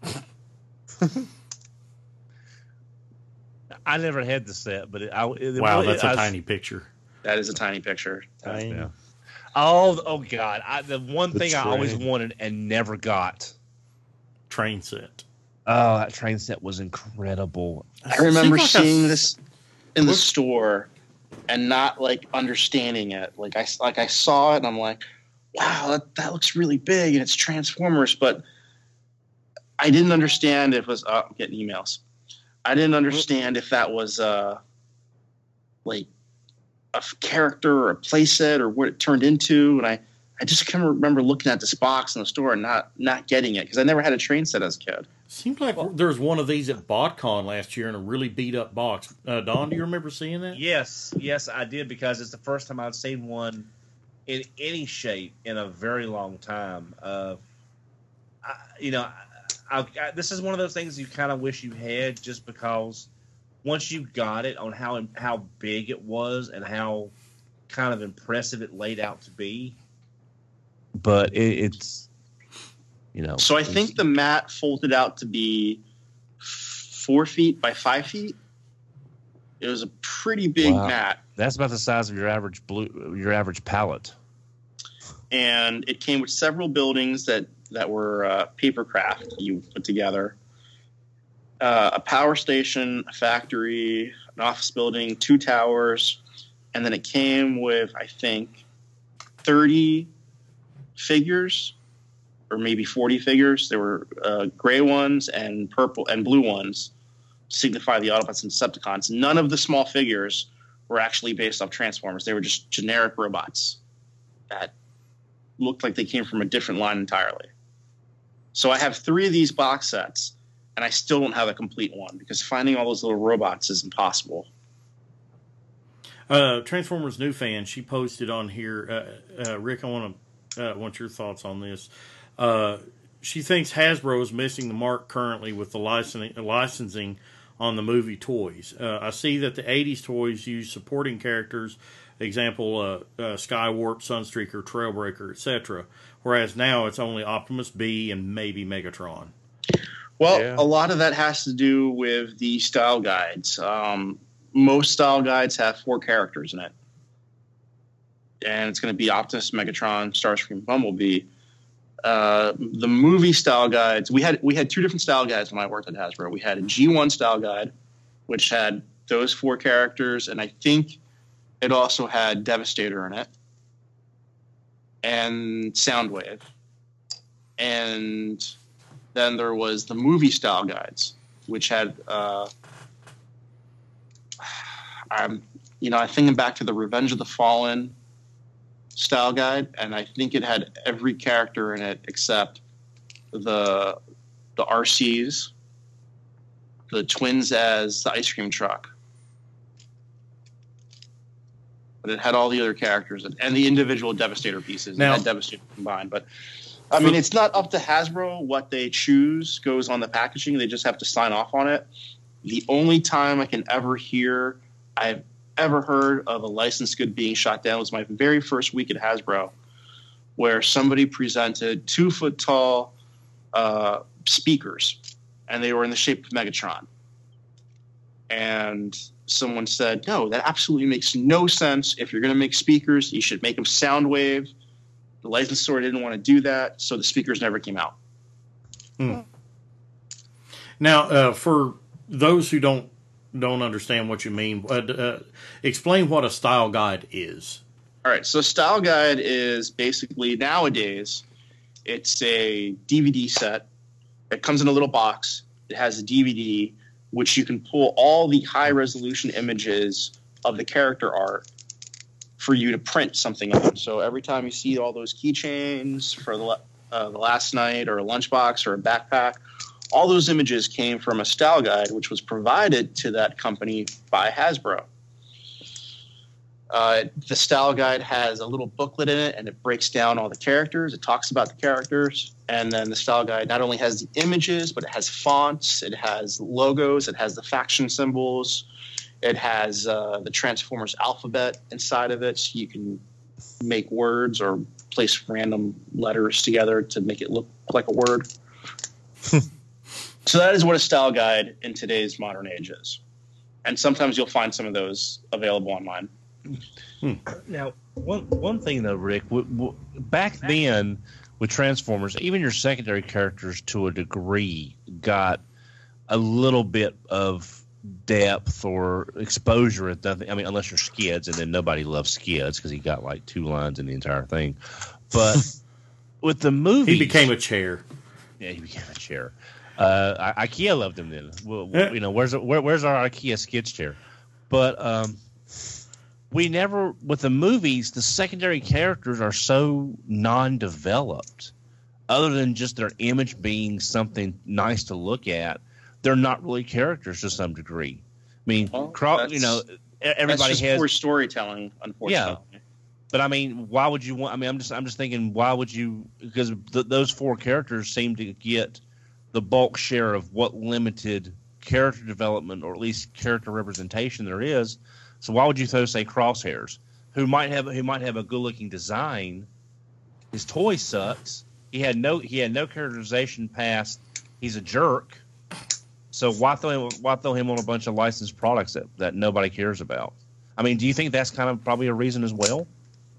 I never had the set, but that's a tiny picture. That is a tiny picture. Yeah. Oh God! The one thing I always wanted and never got. Train set. Oh, that train set was incredible. I remember seeing this in the store and not like understanding it. Like I saw it and I'm like, wow, that looks really big and it's Transformers, but I didn't understand if it was I'm getting emails. I didn't understand if that was like a character or a playset or what it turned into, and I just can't remember looking at this box in the store and not getting it because I never had a train set as a kid. Seems like there was one of these at BotCon last year in a really beat up box. Don, do you remember seeing that? Yes, I did, because it's the first time I've seen one in any shape in a very long time. This is one of those things you kind of wish you had, just because once you got it on how big it was and how kind of impressive it laid out to be. But it's. So I think the mat folded out to be 4 feet by 5 feet. It was a pretty big mat. That's about the size of your average pallet. And it came with several buildings that were papercraft you put together. A power station, a factory, an office building, 2 towers, and then it came with, I think, 30 figures. Or maybe 40 figures. There were gray ones and purple and blue ones to signify the Autobots and Decepticons. None of the small figures were actually based off Transformers. They were just generic robots that looked like they came from a different line entirely. So I have 3 of these box sets, and I still don't have a complete one because finding all those little robots is impossible. Transformers New Fan, she posted on here, Rick, I want your thoughts on this. She thinks Hasbro is missing the mark currently with the licensing on the movie toys. I see that the 80s toys use supporting characters, example, Skywarp, Sunstreaker, Trailbreaker, etc., whereas now it's only Optimus B and maybe Megatron. Well, a lot of that has to do with the style guides. Most style guides have 4 characters in it. And it's going to be Optimus, Megatron, Starscream, Bumblebee. The movie style guides, we had 2 different style guides when I worked at Hasbro. We had a G1 style guide, which had those 4 characters, and I think it also had Devastator in it, and Soundwave. And then there was the movie style guides, which had, I'm thinking back to the Revenge of the Fallen style guide, and I think it had every character in it except the RCs, the twins as the ice cream truck. But it had all the other characters and the individual Devastator pieces. Now, it had Devastator combined. But, I mean, it's not up to Hasbro. What they choose goes on the packaging. They just have to sign off on it. The only time I can I've ever heard of a licensed good being shot down was my very first week at Hasbro, where somebody presented 2-foot-tall speakers, and they were in the shape of Megatron. And someone said, no, that absolutely makes no sense. If you're going to make speakers, you should make them Soundwave. The licensor didn't want to do that, so the speakers never came out. Now, for those who don't understand what you mean, explain what a style guide is. All right, so style guide is basically, nowadays, it's a DVD set. It comes in a little box. It has a DVD, which you can pull all the high-resolution images of the character art for you to print something on. So every time you see all those keychains for the last night, or a lunchbox, or a backpack, all those images came from a style guide, which was provided to that company by Hasbro. The style guide has a little booklet in it, and it breaks down all the characters. It talks about the characters. And then the style guide not only has the images, but it has fonts, it has logos, it has the faction symbols, it has the Transformers alphabet inside of it, so you can make words or place random letters together to make it look like a word. So that is what a style guide in today's modern age is. And sometimes you'll find some of those available online. Now, one thing though, Rick, back then with Transformers, even your secondary characters to a degree got a little bit of depth or exposure at nothing. I mean, unless you're Skids, and then nobody loves Skids because he got like 2 lines in the entire thing. But with the movie, he became a chair. Yeah, he became a chair. IKEA loved him then. Well, where's our IKEA Skids chair? But we never, with the movies, the secondary characters are so non-developed. Other than just their image being something nice to look at, they're not really characters to some degree. I mean, everybody that's just has poor storytelling, unfortunately. Yeah, but I mean, why would you want? I mean, I'm just thinking, why would you? Because those 4 characters seem to get the bulk share of what limited character development, or at least character representation, there is. So why would you throw, say, Crosshairs, who might have a good looking design? His toy sucks. He had no characterization past he's a jerk. So why throw him on a bunch of licensed products that nobody cares about? I mean, do you think that's kind of probably a reason as well?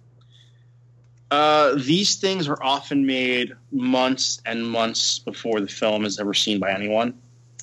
These things are often made months and months before the film is ever seen by anyone.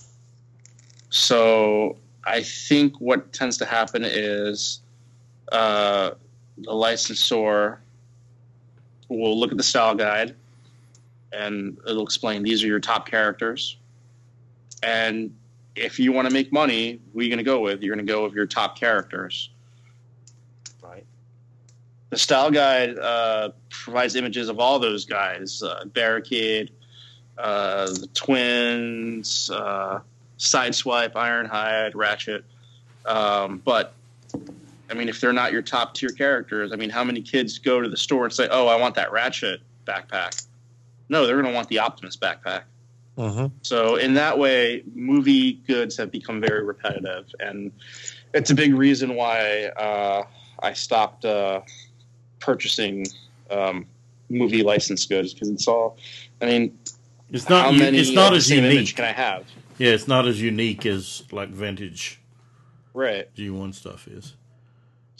So I think what tends to happen is the licensor will look at the style guide, and it'll explain these are your top characters. And if you want to make money, who are you going to go with? You're going to go with your top characters. Right. The style guide provides images of all those guys, Barricade, the Twins, Sideswipe, Ironhide, Ratchet. But, I mean, if they're not your top tier characters, I mean, how many kids go to the store and say, oh, I want that Ratchet backpack? No, they're going to want the Optimus backpack. Mm-hmm. So in that way, movie goods have become very repetitive. And it's a big reason why I stopped purchasing movie licensed goods, because it's all, I mean, it's not as unique. Image can I have? Yeah, it's not as unique as like vintage right G1 stuff is.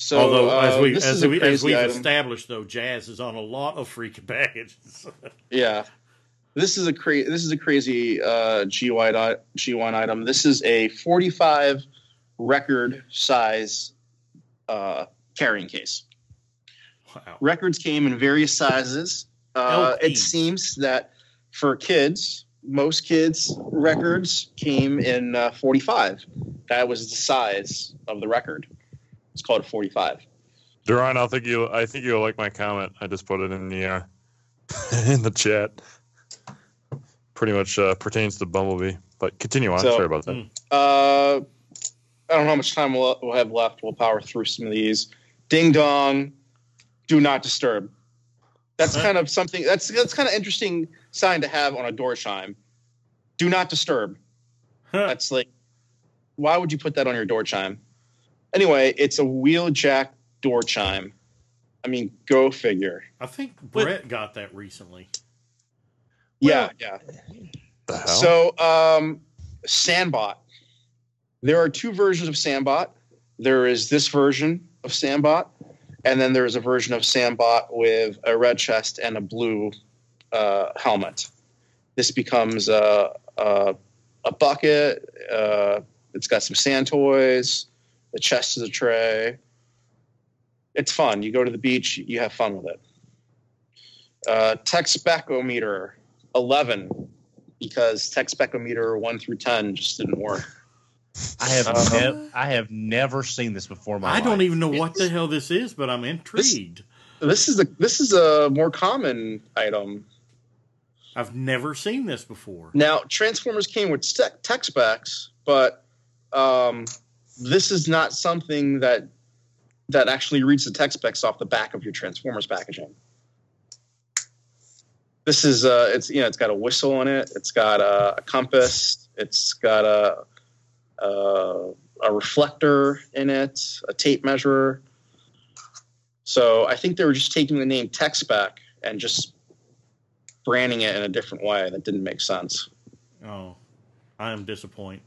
So, although as we've item. established, though, Jazz is on a lot of freaking packages. Yeah, this is a crazy G1 item. This is a 45 record size carrying case. Wow. Records came in various sizes. It seems that for kids, most kids' records came in 45. That was the size of the record. It's called a 45. Duran, I think you'll like my comment. I just put it in the in the chat. Pretty much pertains to Bumblebee. But continue on. Sorry about that. I don't know how much time we'll have left. We'll power through some of these. Ding dong. Do not disturb. That's kind of something. That's kind of interesting sign to have on a door chime. Do not disturb. That's like, why would you put that on your door chime? Anyway, it's a Wheeljack door chime. I mean, go figure. I think Brett got that recently. Yeah. The hell? So, Sandbot. There are two versions of Sandbot. There is this version of Sandbot, and then there is a version of Sandbot with a red chest and a blue helmet. This becomes a bucket. It's got some sand toys. The chest is a tray. It's fun. You go to the beach, you have fun with it. Tech Specometer 11, because Tech Specometer 1 through 10 just didn't work. I have never seen this before in my life. I don't even know what the hell this is, but I'm intrigued. This is a more common item. I've never seen this before. Now, Transformers came with tech specs, but this is not something that actually reads the tech specs off the back of your Transformers packaging. This is it's got a whistle in it. It's got a compass. It's got a reflector in it, a tape measure. So I think they were just taking the name tech spec and just branding it in a different way that didn't make sense. Oh, I am disappointed.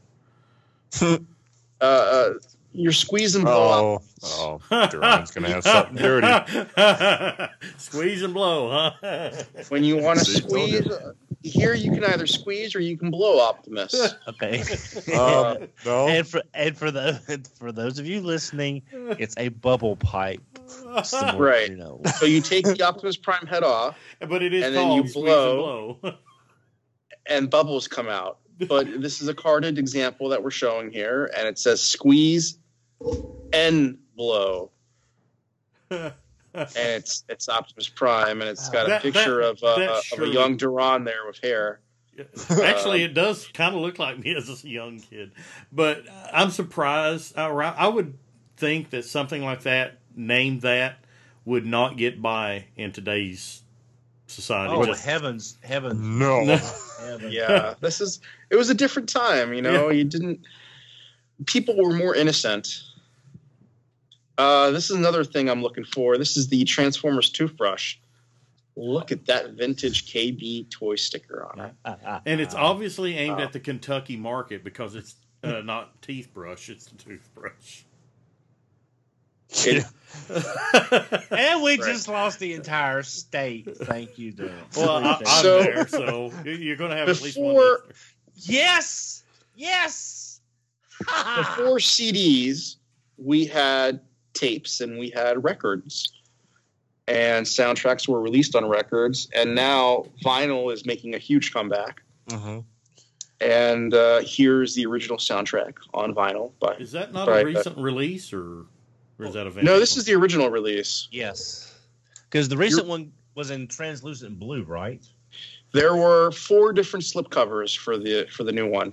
You're squeezing blow up. Oh, Duran's going to have something dirty. Squeeze and blow, huh? When you want to squeeze, here you can either squeeze or you can blow, Optimus. Okay. No. And for those of you listening, it's a bubble pipe. Right. So you take the Optimus Prime head off, but it is and called then you squeeze blow, and blow. and bubbles come out. But this is a carded example that we're showing here, and it says squeeze and blow. And it's Optimus Prime, and it's got a picture of a young Duran there with hair. Actually, it does kind of look like me as a young kid. But I'm surprised. I would think that something like that, named that, would not get by in today's society. Oh, heavens. No. Heavens. Yeah, it was a different time, people were more innocent. This is another thing I'm looking for. This is the Transformers toothbrush. Look at that vintage KB toy sticker on it. And it's obviously aimed at the Kentucky market because it's not teeth brush, it's the toothbrush. And we just lost the entire state. Thank you, Dan. Well, I'm there, so you're going to have at least one listener. Yes! Before CDs, we had tapes and we had records. And soundtracks were released on records. And now vinyl is making a huge comeback. Mm-hmm. And here's the original soundtrack on vinyl. Is that not a recent release, or is that a No, this is the original release. Yes. Because the recent one was in translucent blue, right? There were 4 different slipcovers for the new one.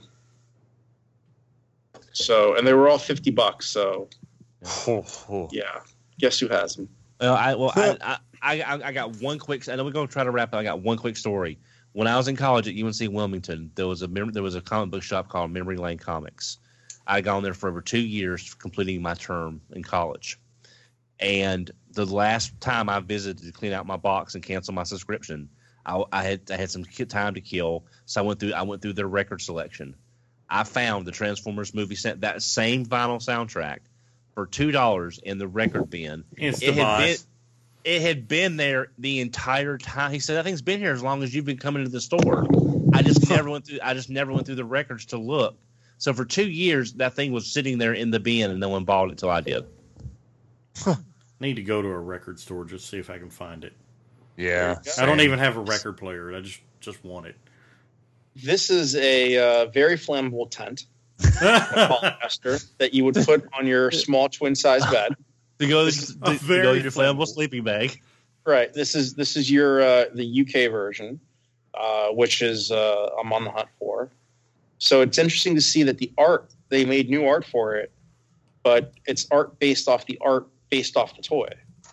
So, and they were all $50. So, yeah. Guess who has them? I got one quick. I know we're going to try to wrap up. I got one quick story. When I was in college at UNC Wilmington, there was a comic book shop called Memory Lane Comics. I'd gone there for over 2 years, completing my term in college. And the last time I visited to clean out my box and cancel my subscription, I had some time to kill, so I went through their record selection. I found the Transformers movie, that same vinyl soundtrack for $2 in the record bin. It had been there the entire time. He said, "That thing's been here as long as you've been coming to the store. I just never went through the records to look. So for 2 years, that thing was sitting there in the bin, and no one bought it till I did." Need to go to a record store just see if I can find it. Yeah, I don't even have a record player. I just want it. This is a very flammable tent, polyester that you would put on your small twin-size bed. To go to your flammable sleeping bag. Right. This is your the UK version, which is I'm on the hunt for. So it's interesting to see that the art, they made new art for it, but it's art based off the toy.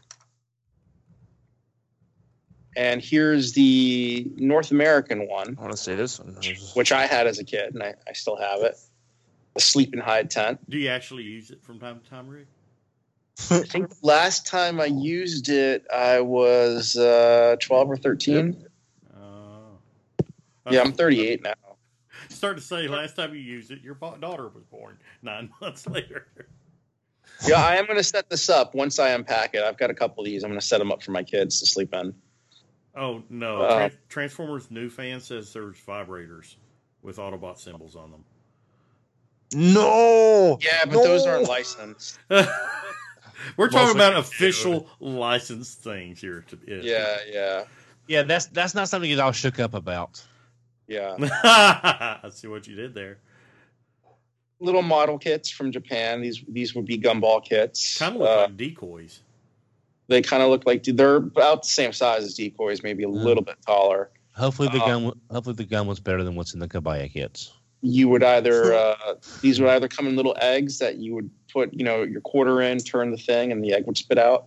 And here's the North American one. I want to say this one, which I had as a kid, and I still have it. The Sleep and Hide tent. Do you actually use it from time to time, Rick? I think last time I used it, I was 12 or 13. Yeah, I'm 38 now. Start to say, last time you used it, your daughter was born 9 months later. Yeah, I am going to set this up once I unpack it. I've got a couple of these. I'm going to set them up for my kids to sleep in. Oh, no. Transformers New Fan says there's vibrators with Autobot symbols on them. No! Yeah, but those aren't licensed. We're talking about official licensed things here. Yeah. That's not something to get all shook up about. Yeah. I see what you did there. Little model kits from Japan. These would be gumball kits. Kind of look like decoys. They kind of look like they're about the same size as decoys, maybe a little bit taller. Hopefully the gun was better than what's in the Kabaya kits. You would these would either come in little eggs that you would put, your quarter in, turn the thing, and the egg would spit out.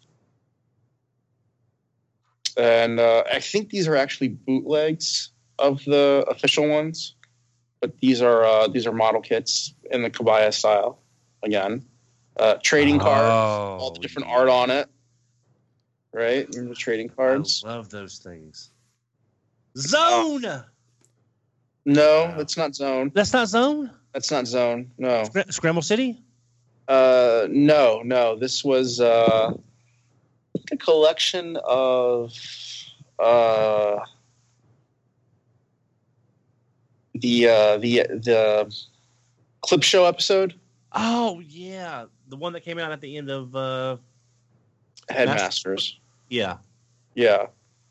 And I think these are actually bootlegs of the official ones, but these are model kits in the Kabaya style. Again, trading cards, all the different art on it. Right, remember the trading cards? I love those things. Zone. No, that's not Zone. That's not Zone? That's not Zone, no. Scramble City? No. This was a collection of the clip show episode. Oh, yeah. The one that came out at the end of Headmasters. Yeah. Yeah.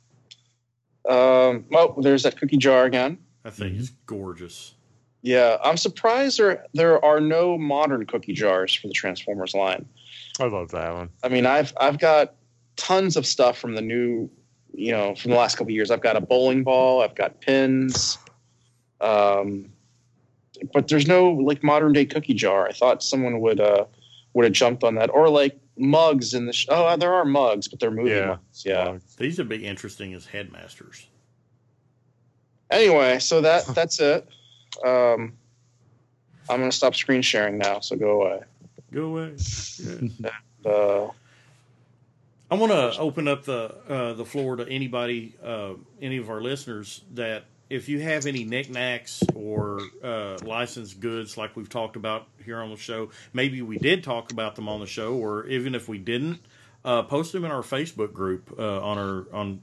There's that cookie jar again. I think it's gorgeous. Yeah, I'm surprised there are no modern cookie jars for the Transformers line. I love that one. I mean, I've got tons of stuff from the new, from the last couple of years. I've got a bowling ball. I've got pins. But there's no like modern day cookie jar. I thought someone would have jumped on that, or like mugs in the. There are mugs, but they're movie mugs. Yeah, these would be interesting as Headmasters. Anyway, so that's it. I'm going to stop screen sharing now, so go away. Go away. Yeah. I want to open up the floor to anybody, any of our listeners, that if you have any knickknacks or licensed goods like we've talked about here on the show, maybe we did talk about them on the show, or even if we didn't, post them in our Facebook group on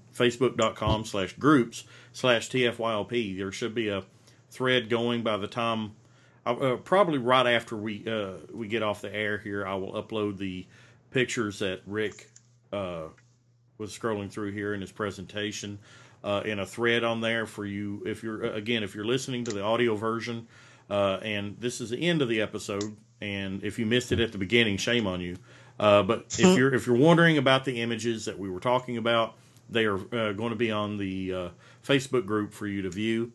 facebook.com/groups/TFYLP. There should be a thread going by the time, probably right after we get off the air here. I will upload the pictures that Rick was scrolling through here in his presentation in a thread on there for you. If you're listening to the audio version, and this is the end of the episode, and if you missed it at the beginning, shame on you. But if you're wondering about the images that we were talking about, they are going to be on the Facebook group for you to view.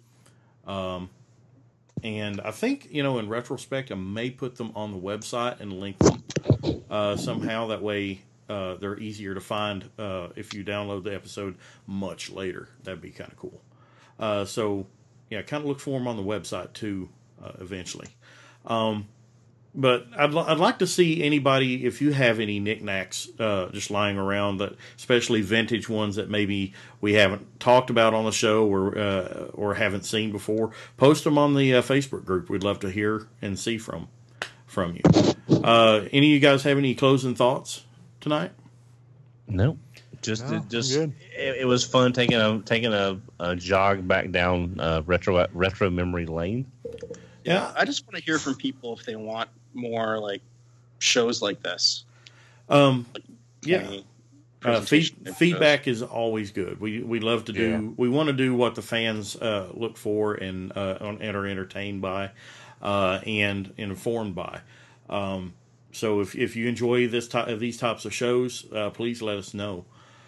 And I think, in retrospect, I may put them on the website and link them somehow. That way they're easier to find if you download the episode much later. That'd be kind of cool. So, kind of look for them on the website, too, eventually. But I'd like to see anybody, if you have any knickknacks just lying around, that especially vintage ones that maybe we haven't talked about on the show or haven't seen before, post them on the Facebook group. We'd love to hear and see from from you. Any of you guys have any closing thoughts tonight? No. It was fun taking a jog back down retro memory lane. Yeah, I just want to hear from people if they want more like shows like this. Feedback is always good. We love to do. We want to do what the fans look for and are entertained by and informed by. So if you enjoy these types of shows, please let us know.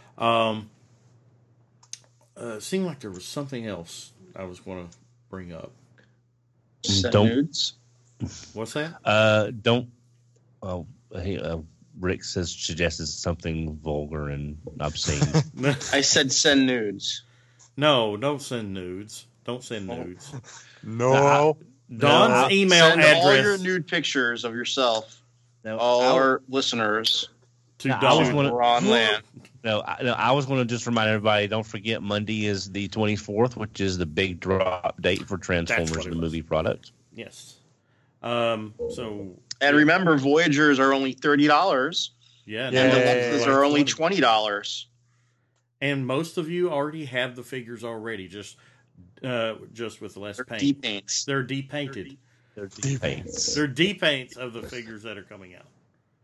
Seemed like there was something else I was going to bring up. Nudes. What's that? Don't. Well, Rick suggested something vulgar and obscene. I said send nudes. No, don't send nudes. Don't send nudes. No. Don's email send address. all your nude pictures of yourself. Our listeners. To Don. Ron Land. I was going to just remind everybody, don't forget Monday is the 24th, which is the big drop date for Transformers, the movie product. Yes. And remember, Voyagers are only $30. Yeah. And Deluxes are only $20. And most of you already have the figures already, just with less paint. D-paints. They're depainted. They're D-paints. They're D-paints of the figures that are coming out.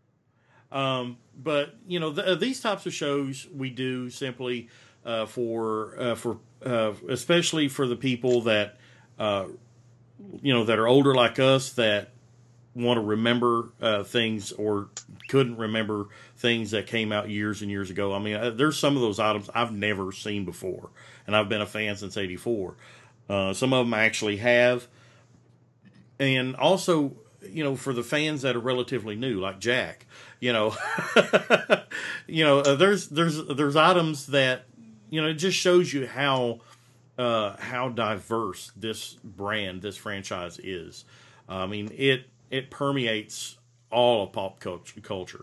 But these types of shows we do simply for especially for the people that that are older like us that want to remember things or couldn't remember things that came out years and years ago. I mean, there's some of those items I've never seen before, and I've been a fan since '84. Some of them I actually have, and also for the fans that are relatively new, like Jack. There's items that it just shows you how diverse this franchise is. I mean, it permeates all of pop culture.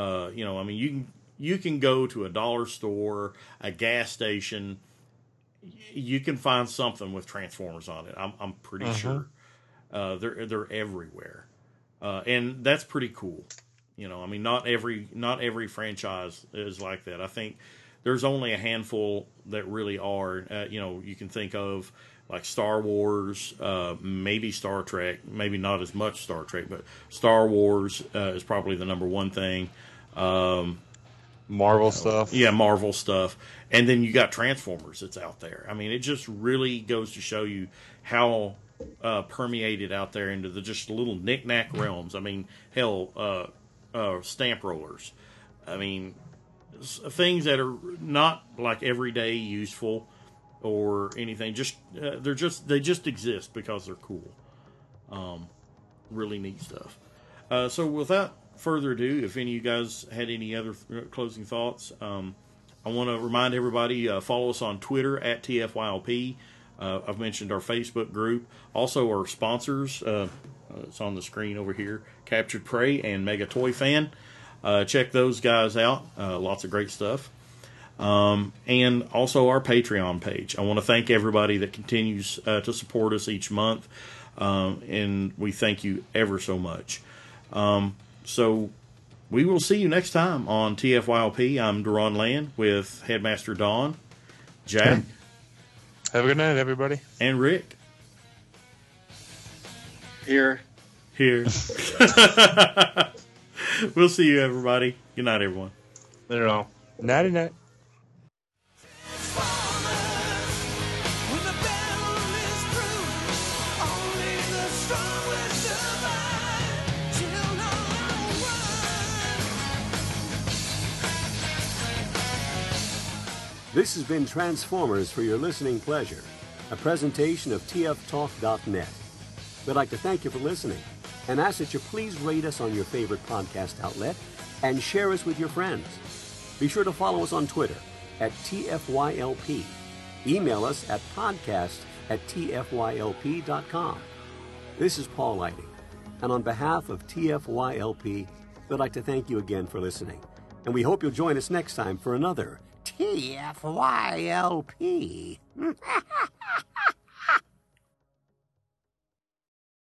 You can go to a dollar store, a gas station, you can find something with Transformers on it. I'm pretty sure. They're everywhere, and that's pretty cool. Not every franchise is like that. I think there's only a handful that really are. You can think of like Star Wars, maybe Star Trek, maybe not as much Star Trek, but Star Wars is probably the number one thing. Marvel stuff. Yeah, Marvel stuff. And then you got Transformers that's out there. I mean, it just really goes to show you how permeated out there into the just little knick-knack realms. I mean, hell, stamp rollers. I mean, things that are not like everyday useful or anything. Just they just exist because they're cool. Really neat stuff. So without further ado, if any of you guys had any other closing thoughts, I want to remind everybody, follow us on Twitter at TFYLP. I've mentioned our Facebook group. Also our sponsors, it's on the screen over here, Captured Prey and Mega Toy Fan. Check those guys out. Lots of great stuff. And also our Patreon page. I want to thank everybody that continues to support us each month. And we thank you ever so much. So we will see you next time on TFYLP. I'm Deron Land with Headmaster Don, Jack. Have a good night, everybody. And Rick. Here. We'll see you, everybody. Good night, everyone. Later on. Nighty night. This has been Transformers for your listening pleasure, a presentation of tftalk.net. We'd like to thank you for listening and ask that you please rate us on your favorite podcast outlet and share us with your friends. Be sure to follow us on Twitter at TFYLP. Email us at podcast@tfylp.com. This is Paul Lighting, and on behalf of TFYLP, we'd like to thank you again for listening. And we hope you'll join us next time for another TFYLP.